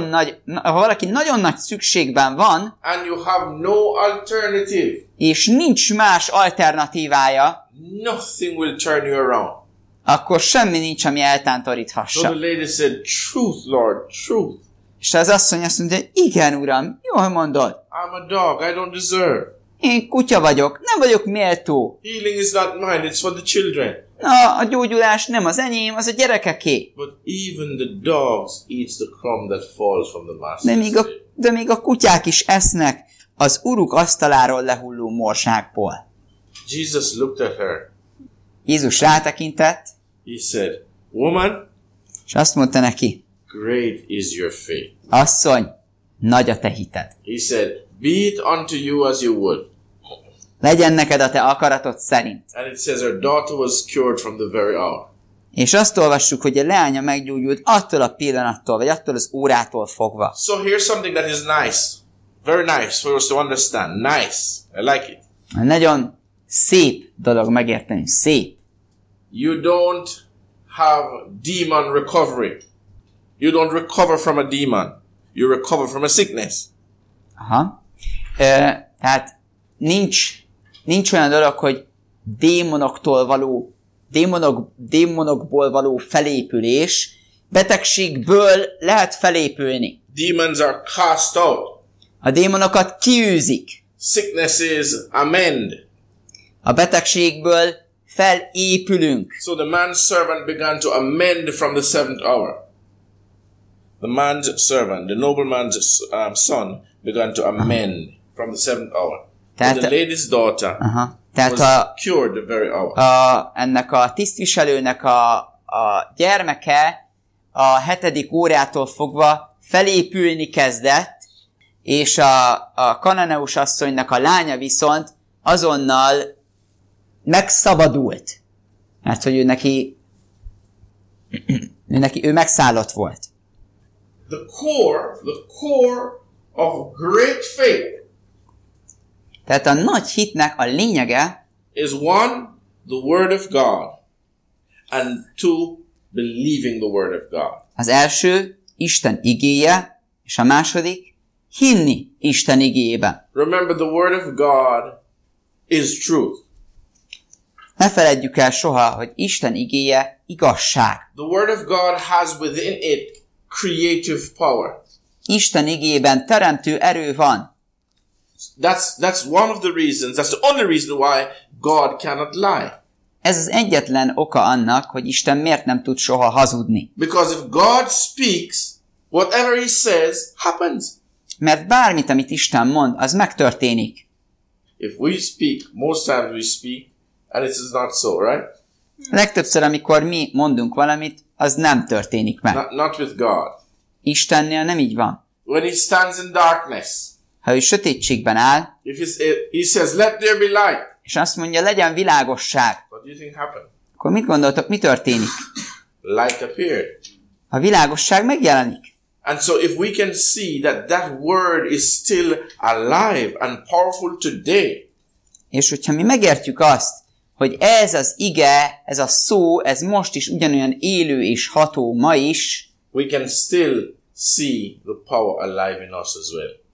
valaki nagyon nagy szükségben van, and you have no alternative, és nincs más alternatívája, nothing will turn you around. Akkor semmi nincs, ami So eltántoríthassa. the lady said, truth, Lord, truth. És az asszony azt mondja, igen, uram, jól mondod. I'm a dog, I don't deserve. Én kutya vagyok, nem vagyok méltó. Healing is not mine, it's for the children. A gyógyulás nem az enyém, az a gyerekeké. But even the dogs eats the crumb that falls from the master's table. De még a kutyák is esznek az uruk asztaláról lehulló morságból. Jesus looked at her. Jézus rátekintett, He said, woman, és azt mondta neki, great is your faith. asszony, nagy a te hited. He said, be it unto you as you would. Legyen neked a te akaratod szerint. And it says her daughter was cured from the very hour. És azt olvassuk, hogy a leánya meggyógyult attól a pillanattól, vagy attól az órától fogva. So here's something that is nice. Very nice for us to understand. Nice. I like it. Nagyon szép dolog megérteni. Szép. You don't have demon recovery. You don't recover from a demon. You recover from a sickness. Aha. Tehát nincs olyan dolog, hogy démonokból való felépülés, betegségből lehet felépülni. Demons are cast out. A démonokat kiűzik. Sicknesses amend. A betegségből felépülünk. So the man's servant began to amend from the 7th hour. The man's servant, the nobleman's son, began to amend from the 7th hour. And the lady's daughter was cured the very hour. Ennek a tisztviselőnek a gyermeke a 7. órától fogva felépülni kezdett, és a kananeus asszonynak a lánya viszont azonnal megszabadult. Mert hogy ő megszállott volt. The core of great faith. Tehát a nagy hitnek a lényege is one, the word of God, and two, believing the word of God. Az első Isten igéje, és a második hinni Isten igéjében. Remember, the word of God is truth. Ne feledjük el soha, hogy Isten igéje igazság. The word of God has within it creative power. Isten igéjében teremtő erő van. That's one of the reasons, that's the only reason why God cannot lie. Ez az egyetlen oka annak, hogy Isten miért nem tud soha hazudni. Because if God speaks, whatever he says happens. Mert bármit, amit Isten mond, az megtörténik. If we speak, most times we speak, and it is not so, right? Legtöbbször, amikor mi mondunk valamit, az nem történik meg. Not with God. Istennél nem így van. When he stands in darkness, ha ő sötétségben áll, if he says, let there be light, és azt mondja, legyen világosság, what do you think happened? Akkor mit gondoltok, mi történik? Light appeared. A világosság megjelenik. And so if we can see that word is still alive and powerful today, és hogyha mi megértjük azt, hogy ez az ige, ez a szó, ez most is ugyanolyan élő és ható ma is, we can still see the power alive in us as well.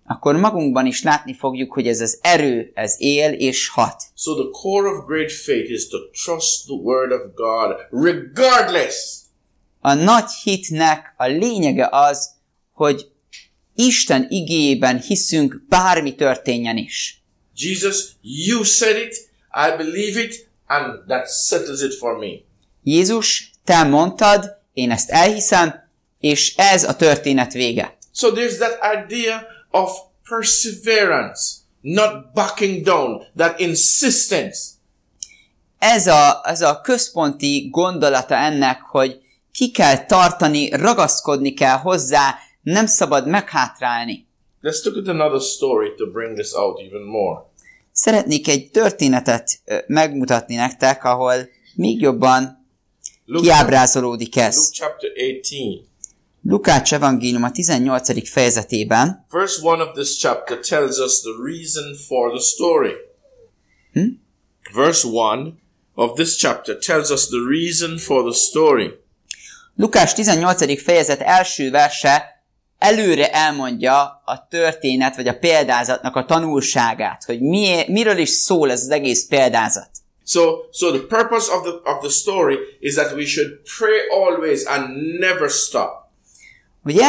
akkor magunkban is látni fogjuk, hogy ez az erő, ez él és hat. So the core of great faith is to trust the word of God regardless. A nagy hitnek a lényege az, hogy Isten igéjében hiszünk, bármi történjen is. Jesus, you said it, I believe it, and that settles it for me. Jézus, te mondtad, én ezt elhiszem, és ez a történet vége. So there's that idea of perseverance, not backing down, that insistence. Ez a központi gondolata ennek, hogy ki kell tartani, ragaszkodni kell hozzá, nem szabad meghátrálni. Let's look at another story to bring this out even more. Szeretnék egy történetet megmutatni nektek, ahol még jobban kiábrázolódik ez. Luke chapter 18. Lukács evangéliuma 18. fejezetében. Verse 1 of this chapter tells us the reason for the story. Verse 1 of this chapter tells us the reason for the story. Lukács 18. fejezet első verse előre elmondja a történet, vagy a példázatnak a tanulságát, hogy miről is szól ez az egész példázat. So the purpose of the story is that we should pray always and never stop. Ugye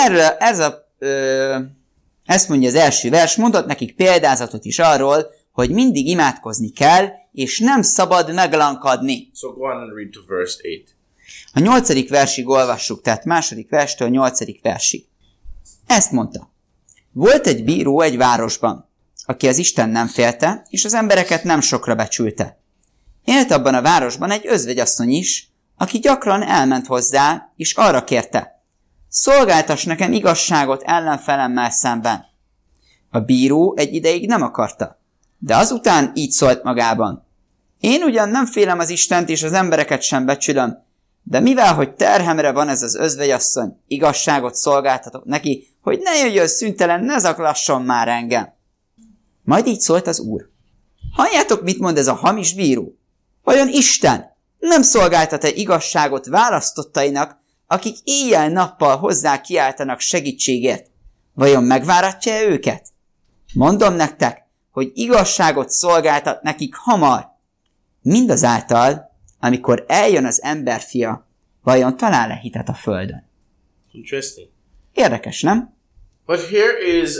ezt mondja az első vers, mondott nekik példázatot is arról, hogy mindig imádkozni kell, és nem szabad meglankadni. So go on and read to verse 8. A 8. versig olvassuk, tehát 2. verstől 8. versig. Ezt mondta. Volt egy bíró egy városban, aki az Isten nem félte, és az embereket nem sokra becsülte. Élt abban a városban egy özvegyasszony is, aki gyakran elment hozzá, és arra kérte: szolgáltass nekem igazságot ellenfelemmel szemben. A bíró egy ideig nem akarta, de azután így szólt magában: én ugyan nem félem az Istent, és az embereket sem becsülöm, de mivel, hogy terhemre van ez az özvegyasszony, igazságot szolgáltatok neki, hogy ne jöjjön szüntelen, ne zaklasson már engem. Majd így szólt az Úr: halljátok, mit mond ez a hamis bíró? Vajon Isten nem szolgáltat-e igazságot választottainak, akik éjjel-nappal hozzá kiáltanak segítségért? Vajon megváratja őket? Mondom nektek, hogy igazságot szolgáltat nekik hamar. Mindazáltal, amikor eljön az emberfia, vajon talál-e hitet a földön? Interesting. Érdekes, nem? But here is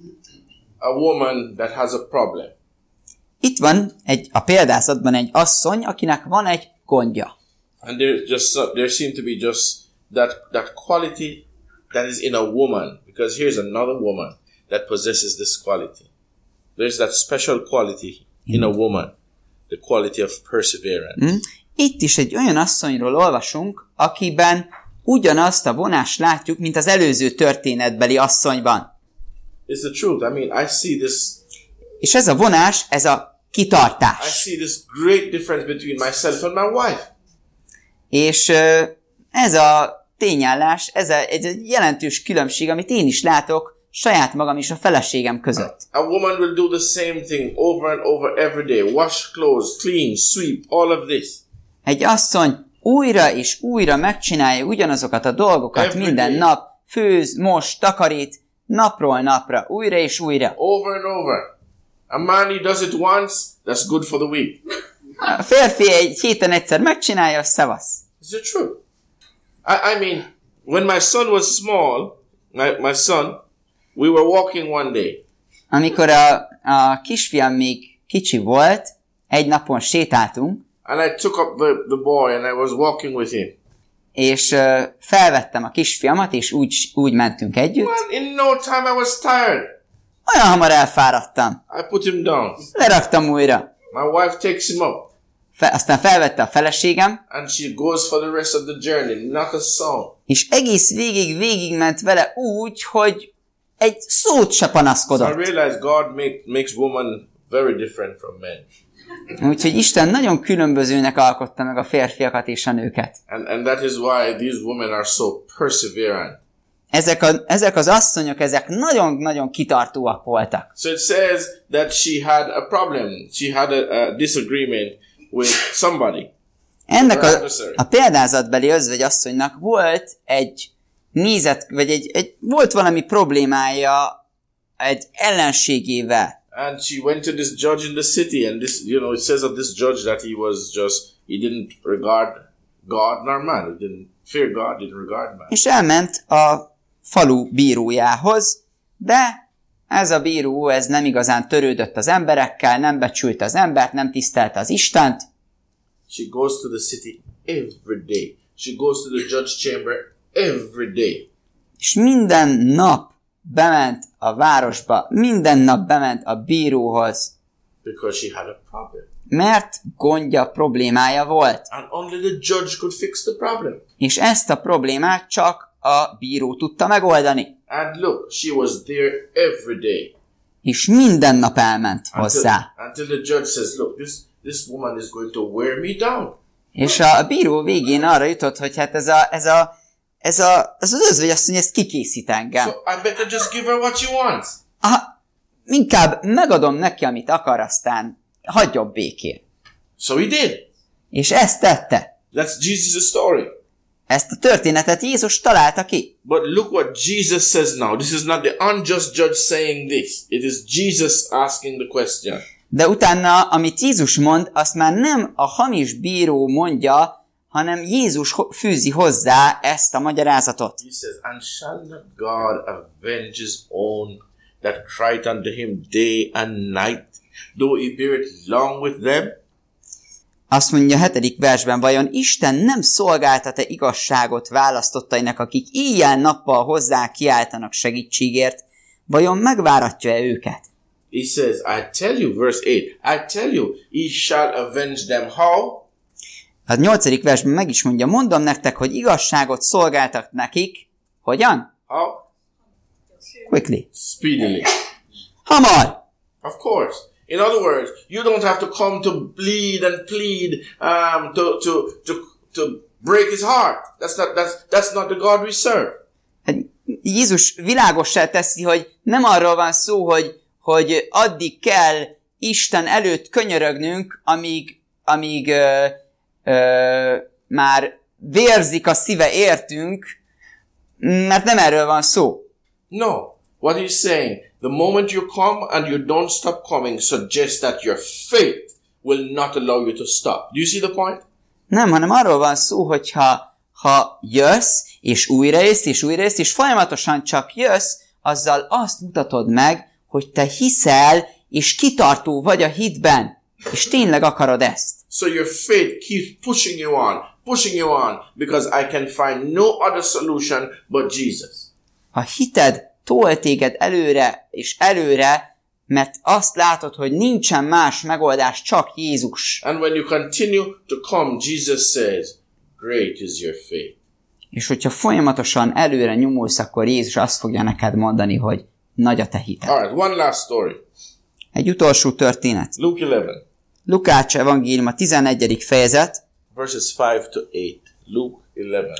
a woman that has a problem. Itt van a példázatban egy asszony, akinek van egy gondja. And there seems to be just that quality that is in a woman, because here's another woman that possesses this quality. There's that special quality in a woman, the quality of perseverance. Itt is egy olyan asszonyról olvasunk, akiben ugyanazt a vonást látjuk, mint az előző történetbeli asszonyban. It's the truth. I mean, I see this. És ez a vonás, ez a kitartás. I see this great difference between myself and my wife. És ez a tényállás, ez egy jelentős különbség, amit én is látok saját magam és a feleségem között. A woman will do the same thing over and over every day. Wash clothes, clean, sweep, all of this. Egy asszony újra és újra megcsinálja ugyanazokat a dolgokat minden nap, főz, mos, takarít, napról napra, újra és újra. Over and over. A man, he does it once, that's good for the week. A férfi egy héten egyszer megcsinálja, szevasz. It's the truth. I mean, when my son was small, my son, we were walking one day. Amikor a kisfiam még kicsi volt, egy napon sétáltunk, and I took up the boy and I was walking with him. És felvettem a kisfiamat, és úgy mentünk együtt. Well, in no time I was tired. Olyan hamar elfáradtam. I put him down. Leraktam újra. My wife takes him up. Aztán felvette a feleségem. And she goes for the rest of the journey, not a sound. És egész végig ment vele úgy, hogy egy szót se panaszkodott. So I realized God makes woman very different from men. Úgyhogy Isten nagyon különbözőnek alkotta meg a férfiakat és a nőket. And that is why these women are so perseverant. Ezek az asszonyok, ezek nagyon-nagyon kitartóak voltak. So it says that she had a problem. She had a disagreement with somebody. Ennek a példázatbeli özvegyasszonynak volt egy volt valami problémája egy ellenségével. And she went to this judge in the city, and this, you know, it says of this judge that he didn't regard God nor man. He didn't fear God, didn't regard man. És elment a falu bírójához, de ez a bíró, ez nem igazán törődött az emberekkel, nem becsülte az embert, nem tisztelte az Istent. She goes to the city every day. She goes to the judge chamber every day. És minden nap bement a városba, minden nap bement a bíróhoz. Because she had a problem. Mert gondja, problémája volt. And only the judge could fix the problem. És ezt a problémát csak a bíró tudta megoldani. And look, she was there every day. És minden nap elment hozzá. Until the judge says, look, this woman is going to wear me down. És a bíró végén arra jutott, hogy hát ez az özvegyasszony, ezt kikészít engem. So I better just give her what she wants. Inkább megadom neki, amit akar, aztán hagyjon békén. So he did. És ezt tette. That's Jesus' story. Ezt a történetet Jézus találta ki. But look what Jesus says now. This is not the unjust judge saying this. It is Jesus asking the question. De utána, amit Jézus mond, azt már nem a hamis bíró mondja, hanem Jézus fűzi hozzá ezt a magyarázatot. He says, and shall not God avenge his own that cried unto him day and night, though he beareth long with them? Azt mondja a 7. versben, vajon Isten nem szolgáltat-e igazságot választottainak, akik éjjel-nappal hozzá kiáltanak segítségért, vajon megváratja-e őket? He says, I tell you, verse 8, I tell you, he shall avenge them. How? A 8. versben meg is mondja, mondom nektek, hogy igazságot szolgáltak nekik. Hogyan? How? Quickly. Speedily. Hamar! Of course. In other words, you don't have to come to bleed and plead to break his heart. That's not the God we serve. Jézus világossá teszi, hogy nem arról van szó, hogy addig kell Isten előtt könyörögnünk, amíg már vérzik a szíve értünk, mert nem erről van szó. No. What he's saying, the moment you come and you don't stop coming suggests that your faith will not allow you to stop. Do you see the point? Nem, hanem arról van szó, hogy ha jössz, és újrajössz, és folyamatosan csak jössz, azzal azt mutatod meg, hogy te hiszel, és kitartó vagy a hitben, és tényleg akarod ezt. So your faith keeps pushing you on, because I can find no other solution but Jesus. A hited tol téged előre és előre, mert azt látod, hogy nincsen más megoldás, csak Jézus. And when you continue to come, Jesus says, great is your faith. És hogyha folyamatosan előre nyomulsz, akkor Jézus azt fogja neked mondani, hogy nagy a te hited. All right, one last story. Egy utolsó történet. Luke 11. Lukács evangélium a 11. fejezet. Verses 5 to 8. Luke 11.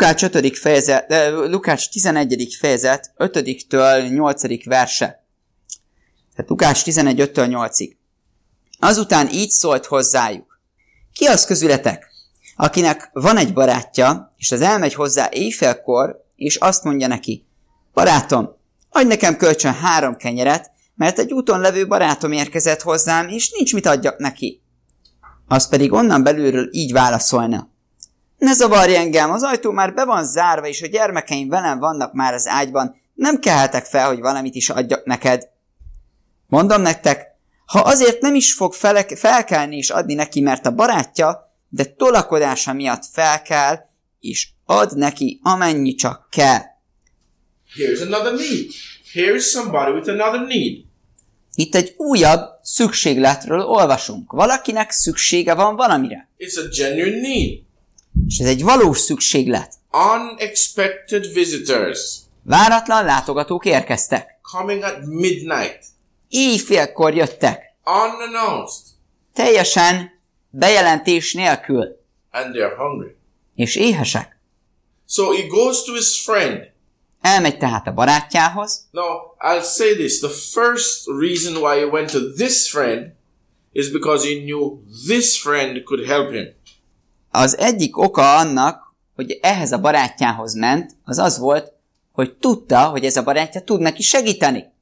Lukács 11. fejezet 5-től 8. verse. Tehát Lukács 11, 5-től 8-ig. Azután így szólt hozzájuk. Ki az közületek, akinek van egy barátja, és az elmegy hozzá éjfélkor, és azt mondja neki, barátom, adj nekem kölcsön 3 kenyeret, mert egy úton levő barátom érkezett hozzám, és nincs mit adjak neki. Az pedig onnan belülről így válaszolna. Ne zavarj engem, az ajtó már be van zárva, és a gyermekeim velem vannak már az ágyban, nem kelhetek fel, hogy valamit is adjak neked. Mondom nektek, ha azért nem is fog felkelni és adni neki, mert a barátja, de tolakodása miatt felkel, és ad neki amennyi csak kell. Here's another need. Here's somebody with another need. Itt egy újabb szükségletről olvasunk. Valakinek szüksége van valamire. It's a genuine need. És ez egy valós szükséglet. Unexpected visitors. Váratlan látogatók érkeztek. Coming at midnight. Éjfélkor jöttek. Unannounced. Teljesen bejelentés nélkül. And they're hungry. És éhesek. So he goes to his friend. Elmegy tehát a barátjához. Now, I'll say this. The first reason why he went to this friend is because he knew this friend could help him. Az egyik oka annak, hogy ehhez a barátjához ment, az az volt, hogy tudta, hogy ez a barátja tud neki segíteni.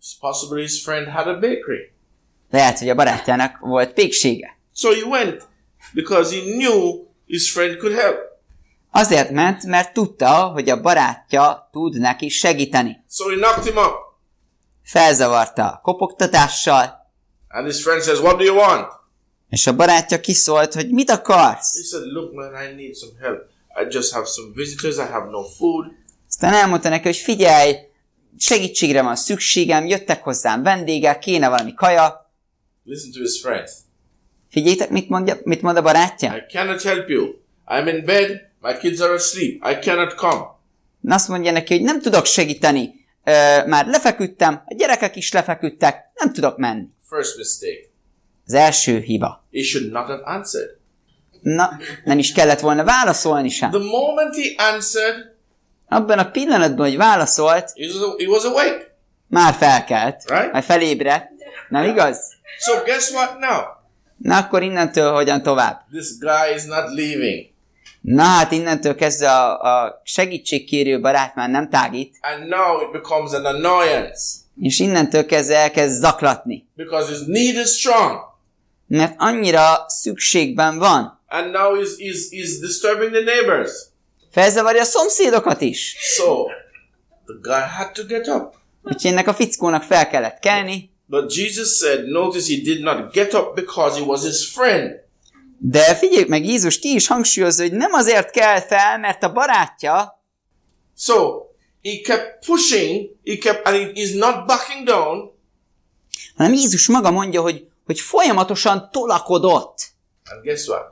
Possibly his friend had a bakery. Lehet, hogy a barátjának volt péksége. So he went because he knew his friend could help. Azért ment, mert tudta, hogy a barátja tud neki segíteni. So he knocked him up. Felzavarta a kopogtatással. And his friend says, "What do you want?" És a barátja kiszólt, hogy mit akarsz? He said, "Look, man, I need some help. I just have some visitors. I have no food." Aztán elmondta neki, hogy figyelj, segítségre van szükségem, jöttek hozzám vendégek, kéne valami kaja. Listen to his friend. Figyeljétek, mit mond a barátja? I cannot help you. I'm in bed. My kids are asleep. I cannot come. Azt mondja neki, hogy nem tudok segíteni. Már lefeküdtem, a gyerekek is lefeküdtek, nem tudok menni. First mistake. Az első hiba. He should not have answered. Na, nem is kellett volna válaszolni sem. The moment he answered, Abban a pillanatban, hogy válaszolt, he was awake. már felkelt, Right? majd felébredt. Nem igaz? So guess what now? Na akkor innentől hogyan tovább? This guy is not leaving. Na hát innentől kezdve a segítségkérő barát már nem tágít, And now it becomes an annoyance. és innentől kezdve elkezd zaklatni. Because his need is strong. Mert annyira szükségben van. And now he's disturbing the neighbors. Felzavarja a szomszédokat is. So the guy had to get up. Úgyhogy ennek a fickónak fel kellett kelni. But Jesus said, notice he did not get up because he was his friend. De figyeljük meg, Jézus ki is hangsúlyozza, hogy nem azért kell fel, mert a barátja. So he kept pushing, and he's not backing down. Hanem Jézus maga mondja, hogy folyamatosan tolakodott. And guess what?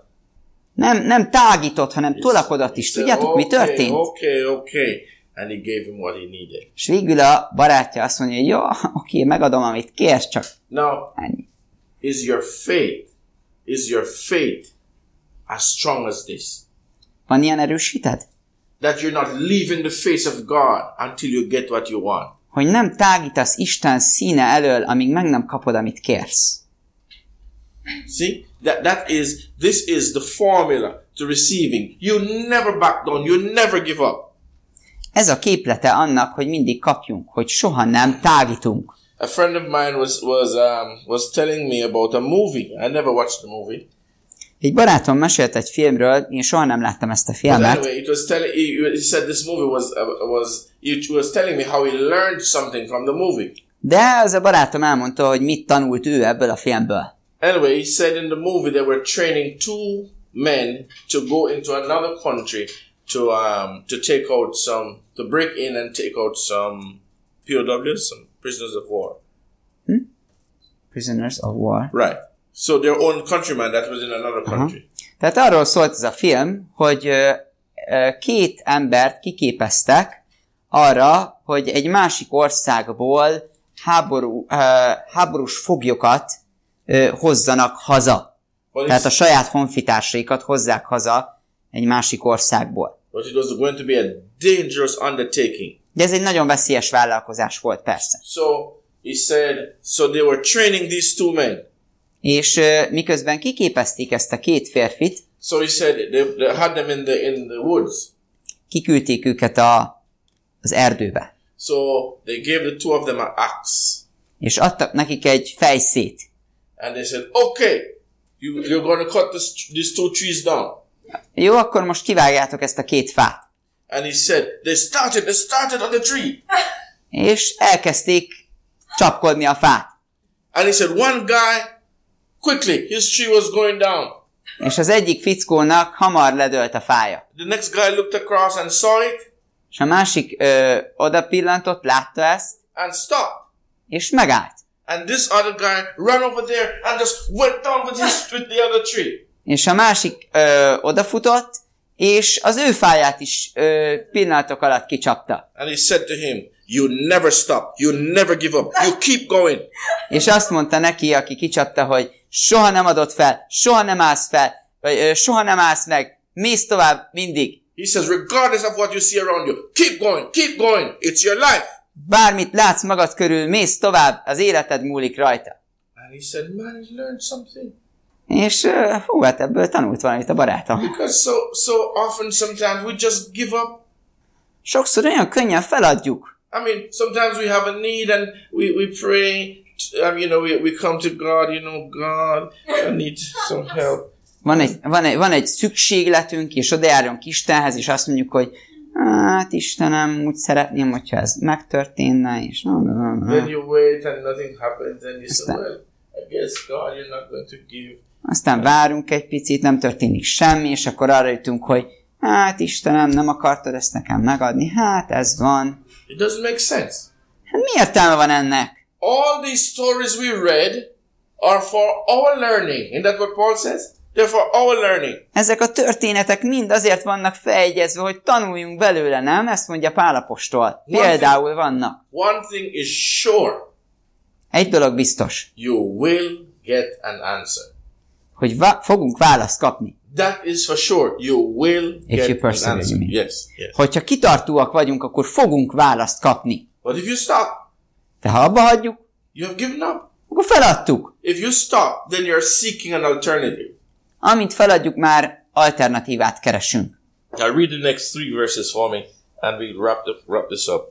Nem tágított, hanem tolakodott is. Tudjátok, mi történt? Okay. And he gave him what he needed. És végül a barátja azt mondja, hogy jó, oké, megadom, amit kérsz, csak Now, ennyi. is your faith as strong as this? Van ilyen erősíted? That you're not leaving the face of God until you get what you want. Hogy nem tágítasz Isten színe elől, amíg meg nem kapod, amit kérsz. See? This is the formula to receiving. You never back down. You never give up. Ez a képlete annak, hogy mindig kapjunk, hogy soha nem tágítunk. A friend of mine was telling me about a movie. I never watched the movie. Egy barátom mesélt egy filmről, én soha nem láttam ezt a But filmet. anyway, he said this movie was telling me how he learned something from the movie. De az a barátom elmondta, hogy mit tanult ő ebből a filmből. Anyway, he said in the movie they were training two men to go into another country to break in and take out some POWs, some prisoners of war. Prisoners of War. Right. So their own countryman that was in another country. Tehát arról szólt ez a film, hogy két embert kiképeztek arra, hogy egy másik országból háborús foglyokat hozzanak haza. Tehát a saját honfitársaikat hozzák haza egy másik országból. But it was going to be a dangerous undertaking. De ez egy nagyon veszélyes vállalkozás volt, persze. So he said, they were training these two men. És miközben kiképezték ezt a két férfit, so he said they had them in the woods. Kiküldték őket az erdőbe. So they gave the two of them an axe. És adtak nekik egy fejszét. And they said, okay, you're going to cut these two trees down. Jó, akkor most kivágjátok ezt a két fát. And he said, they started on the tree. És elkezdték csapkodni a fát. And he said, one guy, quickly, his tree was going down. És az egyik fickónak hamar ledőlt a fája. The next guy looked across and saw it. És a másik oda pillantott, látta ezt, and stopped. És megállt. And this other guy ran over there and just went down with the other tree. És a másik odafutott, és az ő fáját is pillanatok alatt kicsapta. And he said to him, you never stop, you never give up, you keep going. És azt mondta neki, aki kicsapta, hogy soha nem adod fel, soha nem állsz fel, vagy soha nem állsz meg, mész tovább mindig. He says, regardless of what you see around you, keep going, it's your life. Bármit látsz magad körül, mész tovább, az életed múlik rajta. And he said, man, he learned something. És hát ebből tanult valamit a barátom. Because so often sometimes we just give up. Sokszor olyan könnyen feladjuk. I mean, sometimes we have a need and we pray. We come to God, God, I need some help. Van egy szükségletünk, és odajárunk Istenhez, és azt mondjuk, hogy hát Istenem, úgy szeretném, hogyha ez megtörténne, és Then you wait and nothing happens, and you say, well, I guess God, you're not going to give. Aztán várunk egy picit, nem történik semmi, és akkor arra jutunk, hogy hát Istenem, nem akartad ezt nekem megadni, hát ez van. It doesn't make sense. Hát mi értelme van ennek? All these stories we read are for our learning. Isn't that what Paul says? They're for our learning. Ezek a történetek mind azért vannak feljegyezve, hogy tanuljunk belőle, nem? Ezt mondja Pál apostol. Például vannak. One thing is sure. Egy dolog biztos. You will get an answer. Hogy fogunk választ kapni. That is for sure. You will If get you an answer. Yes. Hogyha kitartóak vagyunk, akkor fogunk választ kapni. But if you stop, de ha abba hagyjuk, you have given up. Akkor feladtuk. If you stop, then you're seeking an alternative. Amint feladjuk, már alternatívát keresünk. Now read the next 3 verses for me, and we wrap this up.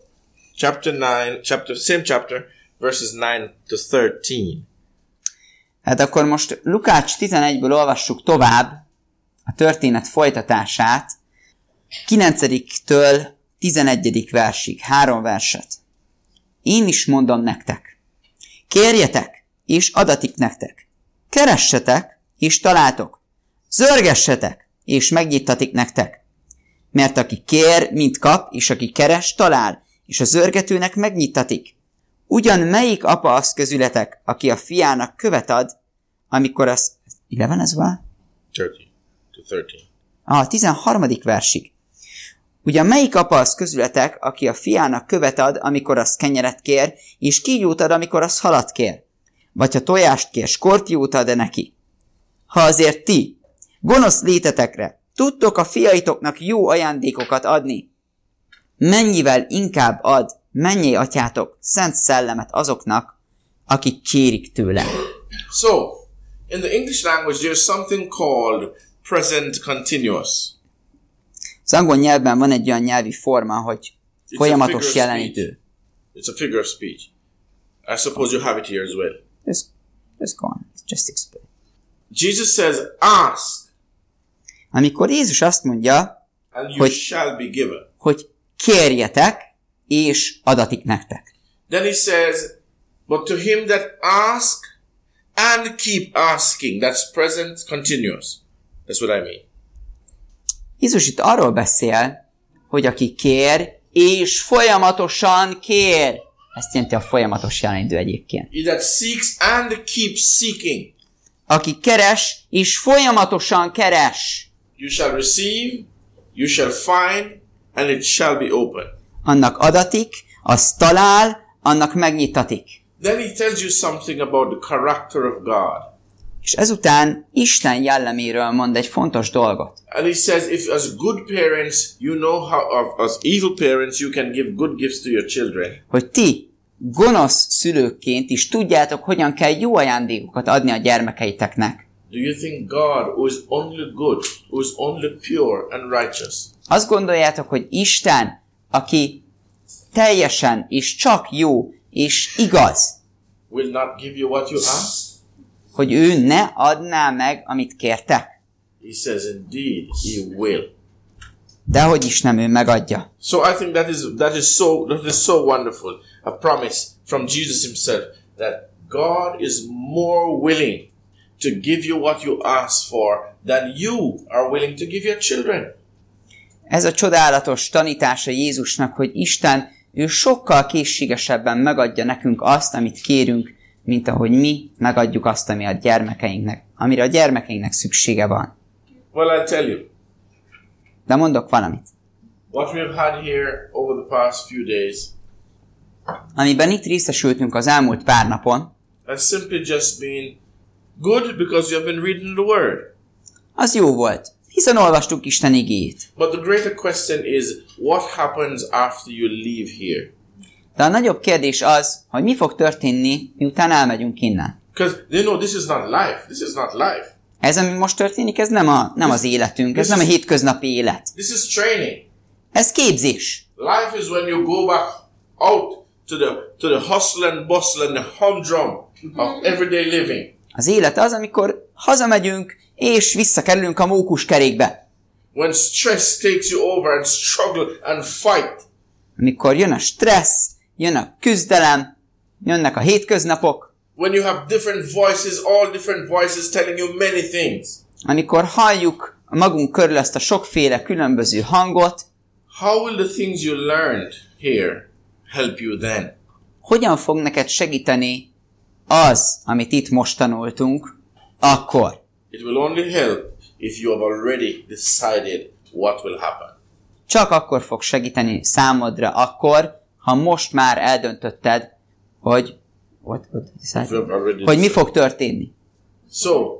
Same chapter, verses 9 to 13. Hát akkor most Lukács 11-ből olvassuk tovább a történet folytatását, 9-től 11. versig, 3 verset. Én is mondom nektek. Kérjetek, és adatik nektek. Keressetek, és találtok. Zörgessetek, és megnyittatik nektek. Mert aki kér, mind kap, és aki keres, talál, és a zörgetőnek megnyittatik. Ugyan melyik apa az közületek, aki a fiának követ ad, amikor az... 11 ez van? 13. 13. versig. Ugyan melyik apa az közületek, aki a fiának követ ad, amikor az kenyeret kér, és kígyót ad, amikor az halat kér? Vagy ha tojást kér, skorpiót ad-e neki? Ha azért ti, gonosz létetekre, tudtok a fiaitoknak jó ajándékokat adni, mennyivel inkább ad mennyei atyátok szent szellemet azoknak, akik kérik tőle. So, in the English language there's something called present continuous. Az angol nyelvben van egy olyan nyelvi forma, hogy folyamatos jelenítő. It's a figure of speech. I suppose you have it here as well. Just go on. Just explain. Jesus says, ask. Amikor Jézus azt mondja, and you shall be given. Hogy kérjetek, és adatik nektek. Then he says, but to him that ask and keep asking, that's present continuous. That's what I mean. Jézus itt arról beszél, hogy aki kér, és folyamatosan kér. Ezt jelenti a folyamatos jelenítő egyébként. He that seeks and keeps seeking. Aki keres, és folyamatosan keres. You shall receive, you shall find, and it shall be open. Annak adatik, az talál, annak megnyitatik. Then he tells you something about the character of God. És ezután Isten jelleméről mond egy fontos dolgot. And he says, if as good parents, you know how, as evil parents, you can give good gifts to your children. Hogy ti, gonosz szülőkként is tudjátok, hogyan kell jó ajándékokat adni a gyermekeiteknek. Do you think God, who is only good, who is only pure and righteous? Azt gondoljátok, hogy Isten, aki teljesen és csak jó és igaz, will not give you what you ask? Hogy ő ne adná meg, amit kértek? He says, indeed, he will. Dehogy is nem, ő megadja. So I think that is so wonderful. A promise from Jesus himself that God is more willing to give you what you ask for than you are willing to give your children. Ez a csodálatos tanítása Jézusnak, hogy Isten, ő sokkal készségesebben megadja nekünk azt, amit kérünk, mint ahogy mi megadjuk azt, amire a gyermekeinknek szüksége van. Well, I'll tell you. De mondok valamit. What we've had here over the past few days, amiben itt részesültünk az elmúlt pár napon, has simply just been good because you have been reading the Word. Az jó volt, hiszen olvastuk Isten igéjét. But the greater question is, what happens after you leave here? De a nagyobb kérdés az, hogy mi fog történni, miután elmegyünk innen. Because, this is not life. This is not life. Ez, ami most történik, ez nem az életünk, ez nem a hétköznapi élet. This is training. Ez képzés. Life is when you go back out to the hustle and bustle and the humdrum of everyday living. Az élet az, amikor hazamegyünk, és visszakerülünk a mókuskerékbe. When stress takes you over and struggle and fight. Amikor jön a stressz, jön a küzdelem, jönnek a hétköznapok. When you have different voices, all different voices telling you many things. Amikor halljuk magunk körül ezt a sokféle különböző hangot. How will the things you learned here help you then? Hogyan fog neked segíteni az, amit itt most tanultunk, akkor? It will only help if you have already decided what will happen. Csak akkor fog segíteni számodra akkor, ha most már eldöntötted, hogy mi fog történni. So,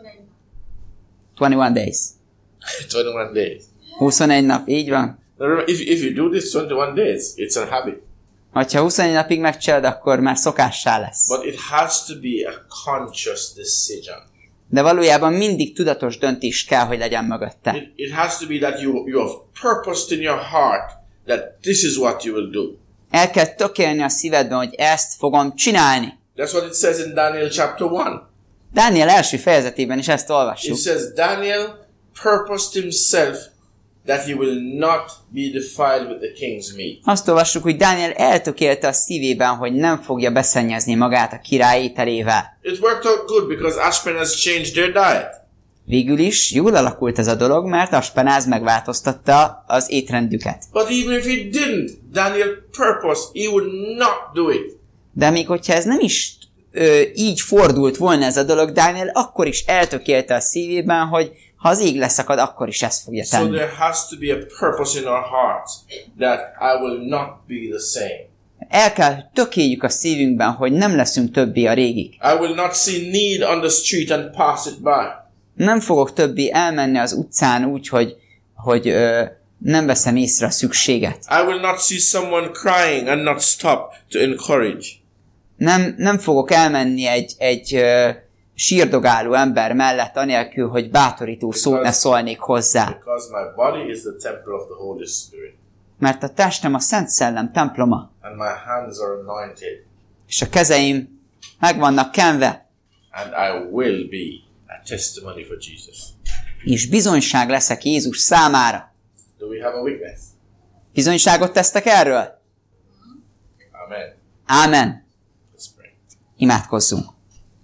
21 days. 21 days. 21 nap, így van. If you do this 21 days, it's a habit. Ha 21 napig megcsinálod, akkor már szokássá lesz. But it has to be a conscious decision. De valójában mindig tudatos döntés kell, hogy legyen mögötte. It has to be that you have purposed in your heart that this is what you will do. El kell tökélni a szívedben, hogy ezt fogom csinálni. That's what it says in Daniel chapter 1. Dániel első fejezetében is ezt olvassuk. It says Daniel purposed himself that he will not be defiled with the king's meat. Azt olvassuk, hogy Dániel eltökélte a szívében, hogy nem fogja beszennyezni magát a király ételével. It worked out good because Ashpenaz changed their diet. Végül is jól alakult ez a dolog, mert Aspenáz megváltoztatta az étrendüket. But even if he didn't, Daniel purposed he would not do it. De még hogyha ez nem is így fordult volna ez a dolog, Dániel akkor is eltökélte a szívében, hogy ha az ég leszakad, akkor is ezt fogja tenni. So there has to be a purpose in our hearts that I will not be the same. El kell, hogy tökéljük a szívünkben, hogy nem leszünk többé a régik. I will not see need on the street and pass it by. Nem fogok többé elmenni az utcán úgy, hogy nem veszem észre a szükséget. I will not see someone crying and not stop to encourage. Nem fogok elmenni egy sírdogáló ember mellett, anélkül, hogy bátorító szót ne szólnék hozzá. Because my body is the temple of the Holy Spirit. Mert a testem a Szent Szellem temploma. And my hands are anointed. És a kezeim meg vannak kenve. And I will be a testimony for Jesus. És bizonyság leszek Jézus számára. Do we have a witness? Bizonyságot tesztek erről? Amen. Ámen. Let's pray. Imádkozzunk.